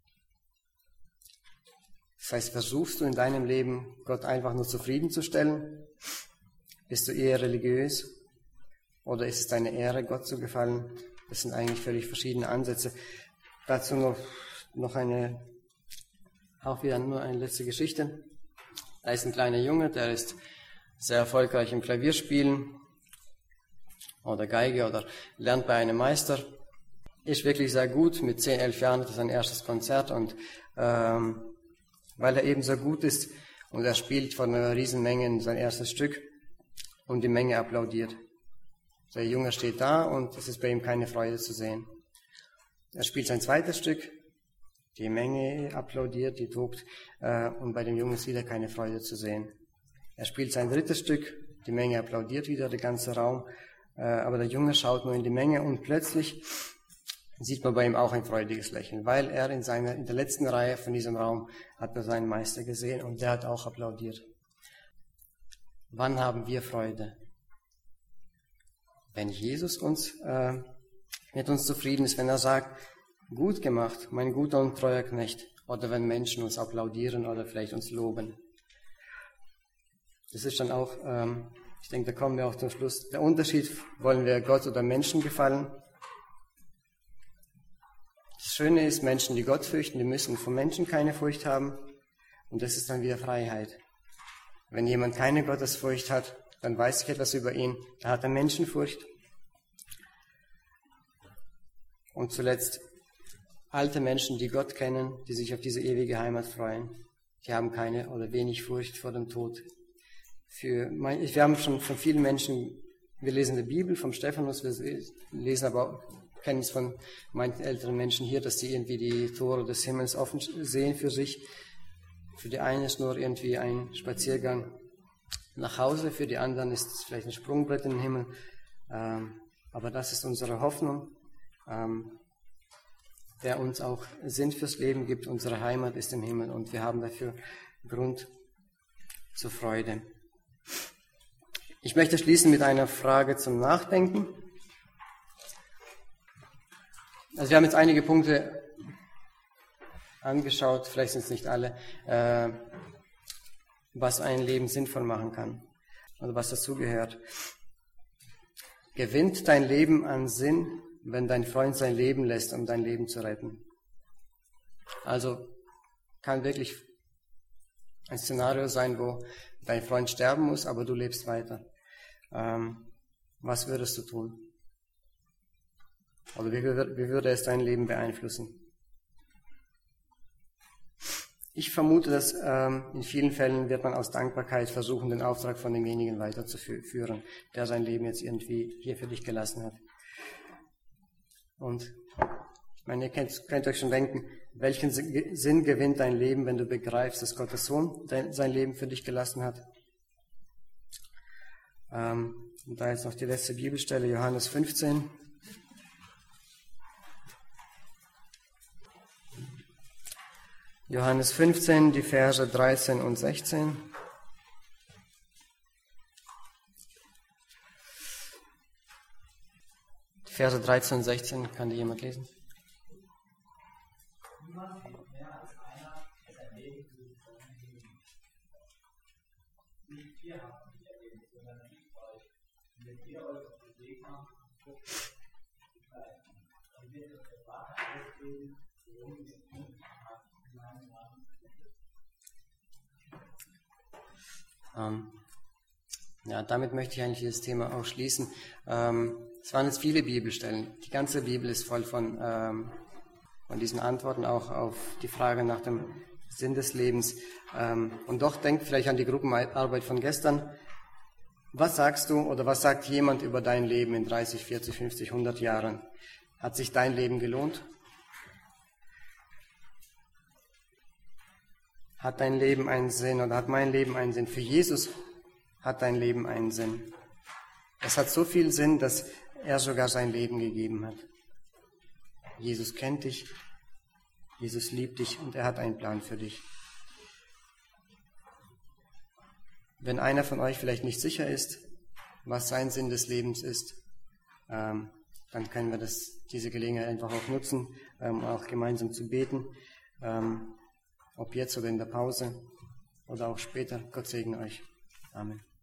Das heißt, versuchst du in deinem Leben, Gott einfach nur zufriedenzustellen? Bist du eher religiös? Oder ist es deine Ehre, Gott zu gefallen? Das sind eigentlich völlig verschiedene Ansätze. Dazu noch, noch eine, auch wieder nur eine letzte Geschichte. Da ist ein kleiner Junge, der ist sehr erfolgreich im Klavierspielen oder Geige oder lernt bei einem Meister. Ist wirklich sehr gut. Mit zehn, elf Jahren hat er sein erstes Konzert und ähm, weil er eben so gut ist und er spielt vor einer riesen Menge sein erstes Stück und die Menge applaudiert. Der Junge steht da und es ist bei ihm keine Freude zu sehen. Er spielt sein zweites Stück, die Menge applaudiert, die tobt äh, und bei dem Jungen ist wieder keine Freude zu sehen. Er spielt sein drittes Stück, die Menge applaudiert wieder, der ganze Raum, äh, aber der Junge schaut nur in die Menge und plötzlich sieht man bei ihm auch ein freudiges Lächeln, weil er in seiner, in der letzten Reihe von diesem Raum hat er seinen Meister gesehen und der hat auch applaudiert. Wann haben wir Freude? Wenn Jesus uns, äh, mit uns zufrieden ist, wenn er sagt, gut gemacht, mein guter und treuer Knecht, oder wenn Menschen uns applaudieren oder vielleicht uns loben. Das ist dann auch, ähm, ich denke, da kommen wir auch zum Schluss. Der Unterschied, wollen wir Gott oder Menschen gefallen? Das Schöne ist, Menschen, die Gott fürchten, die müssen von Menschen keine Furcht haben. Und das ist dann wieder Freiheit. Wenn jemand keine Gottesfurcht hat, dann weiß ich etwas über ihn. Da hat er Menschenfurcht. Und zuletzt, alte Menschen, die Gott kennen, die sich auf diese ewige Heimat freuen. Die haben keine oder wenig Furcht vor dem Tod. Für mein, wir haben schon von vielen Menschen, wir lesen die Bibel vom Stephanus, wir lesen aber auch, kennen es von manchen älteren Menschen hier, dass die irgendwie die Tore des Himmels offen sehen für sich. Für die einen ist nur irgendwie ein Spaziergang nach Hause, für die anderen ist es vielleicht ein Sprungbrett in den Himmel. Ähm, aber das ist unsere Hoffnung, ähm, der uns auch Sinn fürs Leben gibt. Unsere Heimat ist im Himmel und wir haben dafür Grund zur Freude. Ich möchte schließen mit einer Frage zum Nachdenken. Also wir haben jetzt einige Punkte angeschaut, vielleicht sind es nicht alle, äh, was ein Leben sinnvoll machen kann, also was dazugehört. Gewinnt dein Leben an Sinn, wenn dein Freund sein Leben lässt, um dein Leben zu retten? Also kann wirklich ein Szenario sein, wo dein Freund sterben muss, aber du lebst weiter. Ähm, was würdest du tun? Oder wie, wie würde es dein Leben beeinflussen? Ich vermute, dass ähm, in vielen Fällen wird man aus Dankbarkeit versuchen, den Auftrag von demjenigen weiterzuführen, der sein Leben jetzt irgendwie hier für dich gelassen hat. Und ich meine, ihr könnt, könnt euch schon denken, welchen Sinn gewinnt dein Leben, wenn du begreifst, dass Gottes Sohn dein, sein Leben für dich gelassen hat? Ähm, und da jetzt noch die letzte Bibelstelle, Johannes fünfzehn. Johannes fünfzehn, die Verse dreizehn und sechzehn. Die Verse dreizehn und sechzehn, kann die jemand lesen? Niemand liebt mehr als einer, der sein Leben für sich verwendet. Nicht ihr habt mich erlebt, sondern ich euch. Und wenn ihr euch auf den Weg macht, guckt euch, dann wird euch der Vater ausgeben, worum ihr tun habt. Ähm, Ja, damit möchte ich eigentlich das Thema auch schließen. Ähm, es waren jetzt viele Bibelstellen. Die ganze Bibel ist voll von, ähm, von diesen Antworten auch auf die Frage nach dem Sinn des Lebens. Ähm, und doch denkt vielleicht an die Gruppenarbeit von gestern. Was sagst du oder was sagt jemand über dein Leben in dreißig, vierzig, fünfzig, hundert Jahren? Hat sich dein Leben gelohnt? Hat dein Leben einen Sinn oder hat mein Leben einen Sinn? Für Jesus hat dein Leben einen Sinn. Es hat so viel Sinn, dass er sogar sein Leben gegeben hat. Jesus kennt dich, Jesus liebt dich und er hat einen Plan für dich. Wenn einer von euch vielleicht nicht sicher ist, was sein Sinn des Lebens ist, ähm, dann können wir das, diese Gelegenheit einfach auch nutzen, ähm, auch gemeinsam zu beten, ähm, ob jetzt oder in der Pause oder auch später. Gott segne euch. Amen.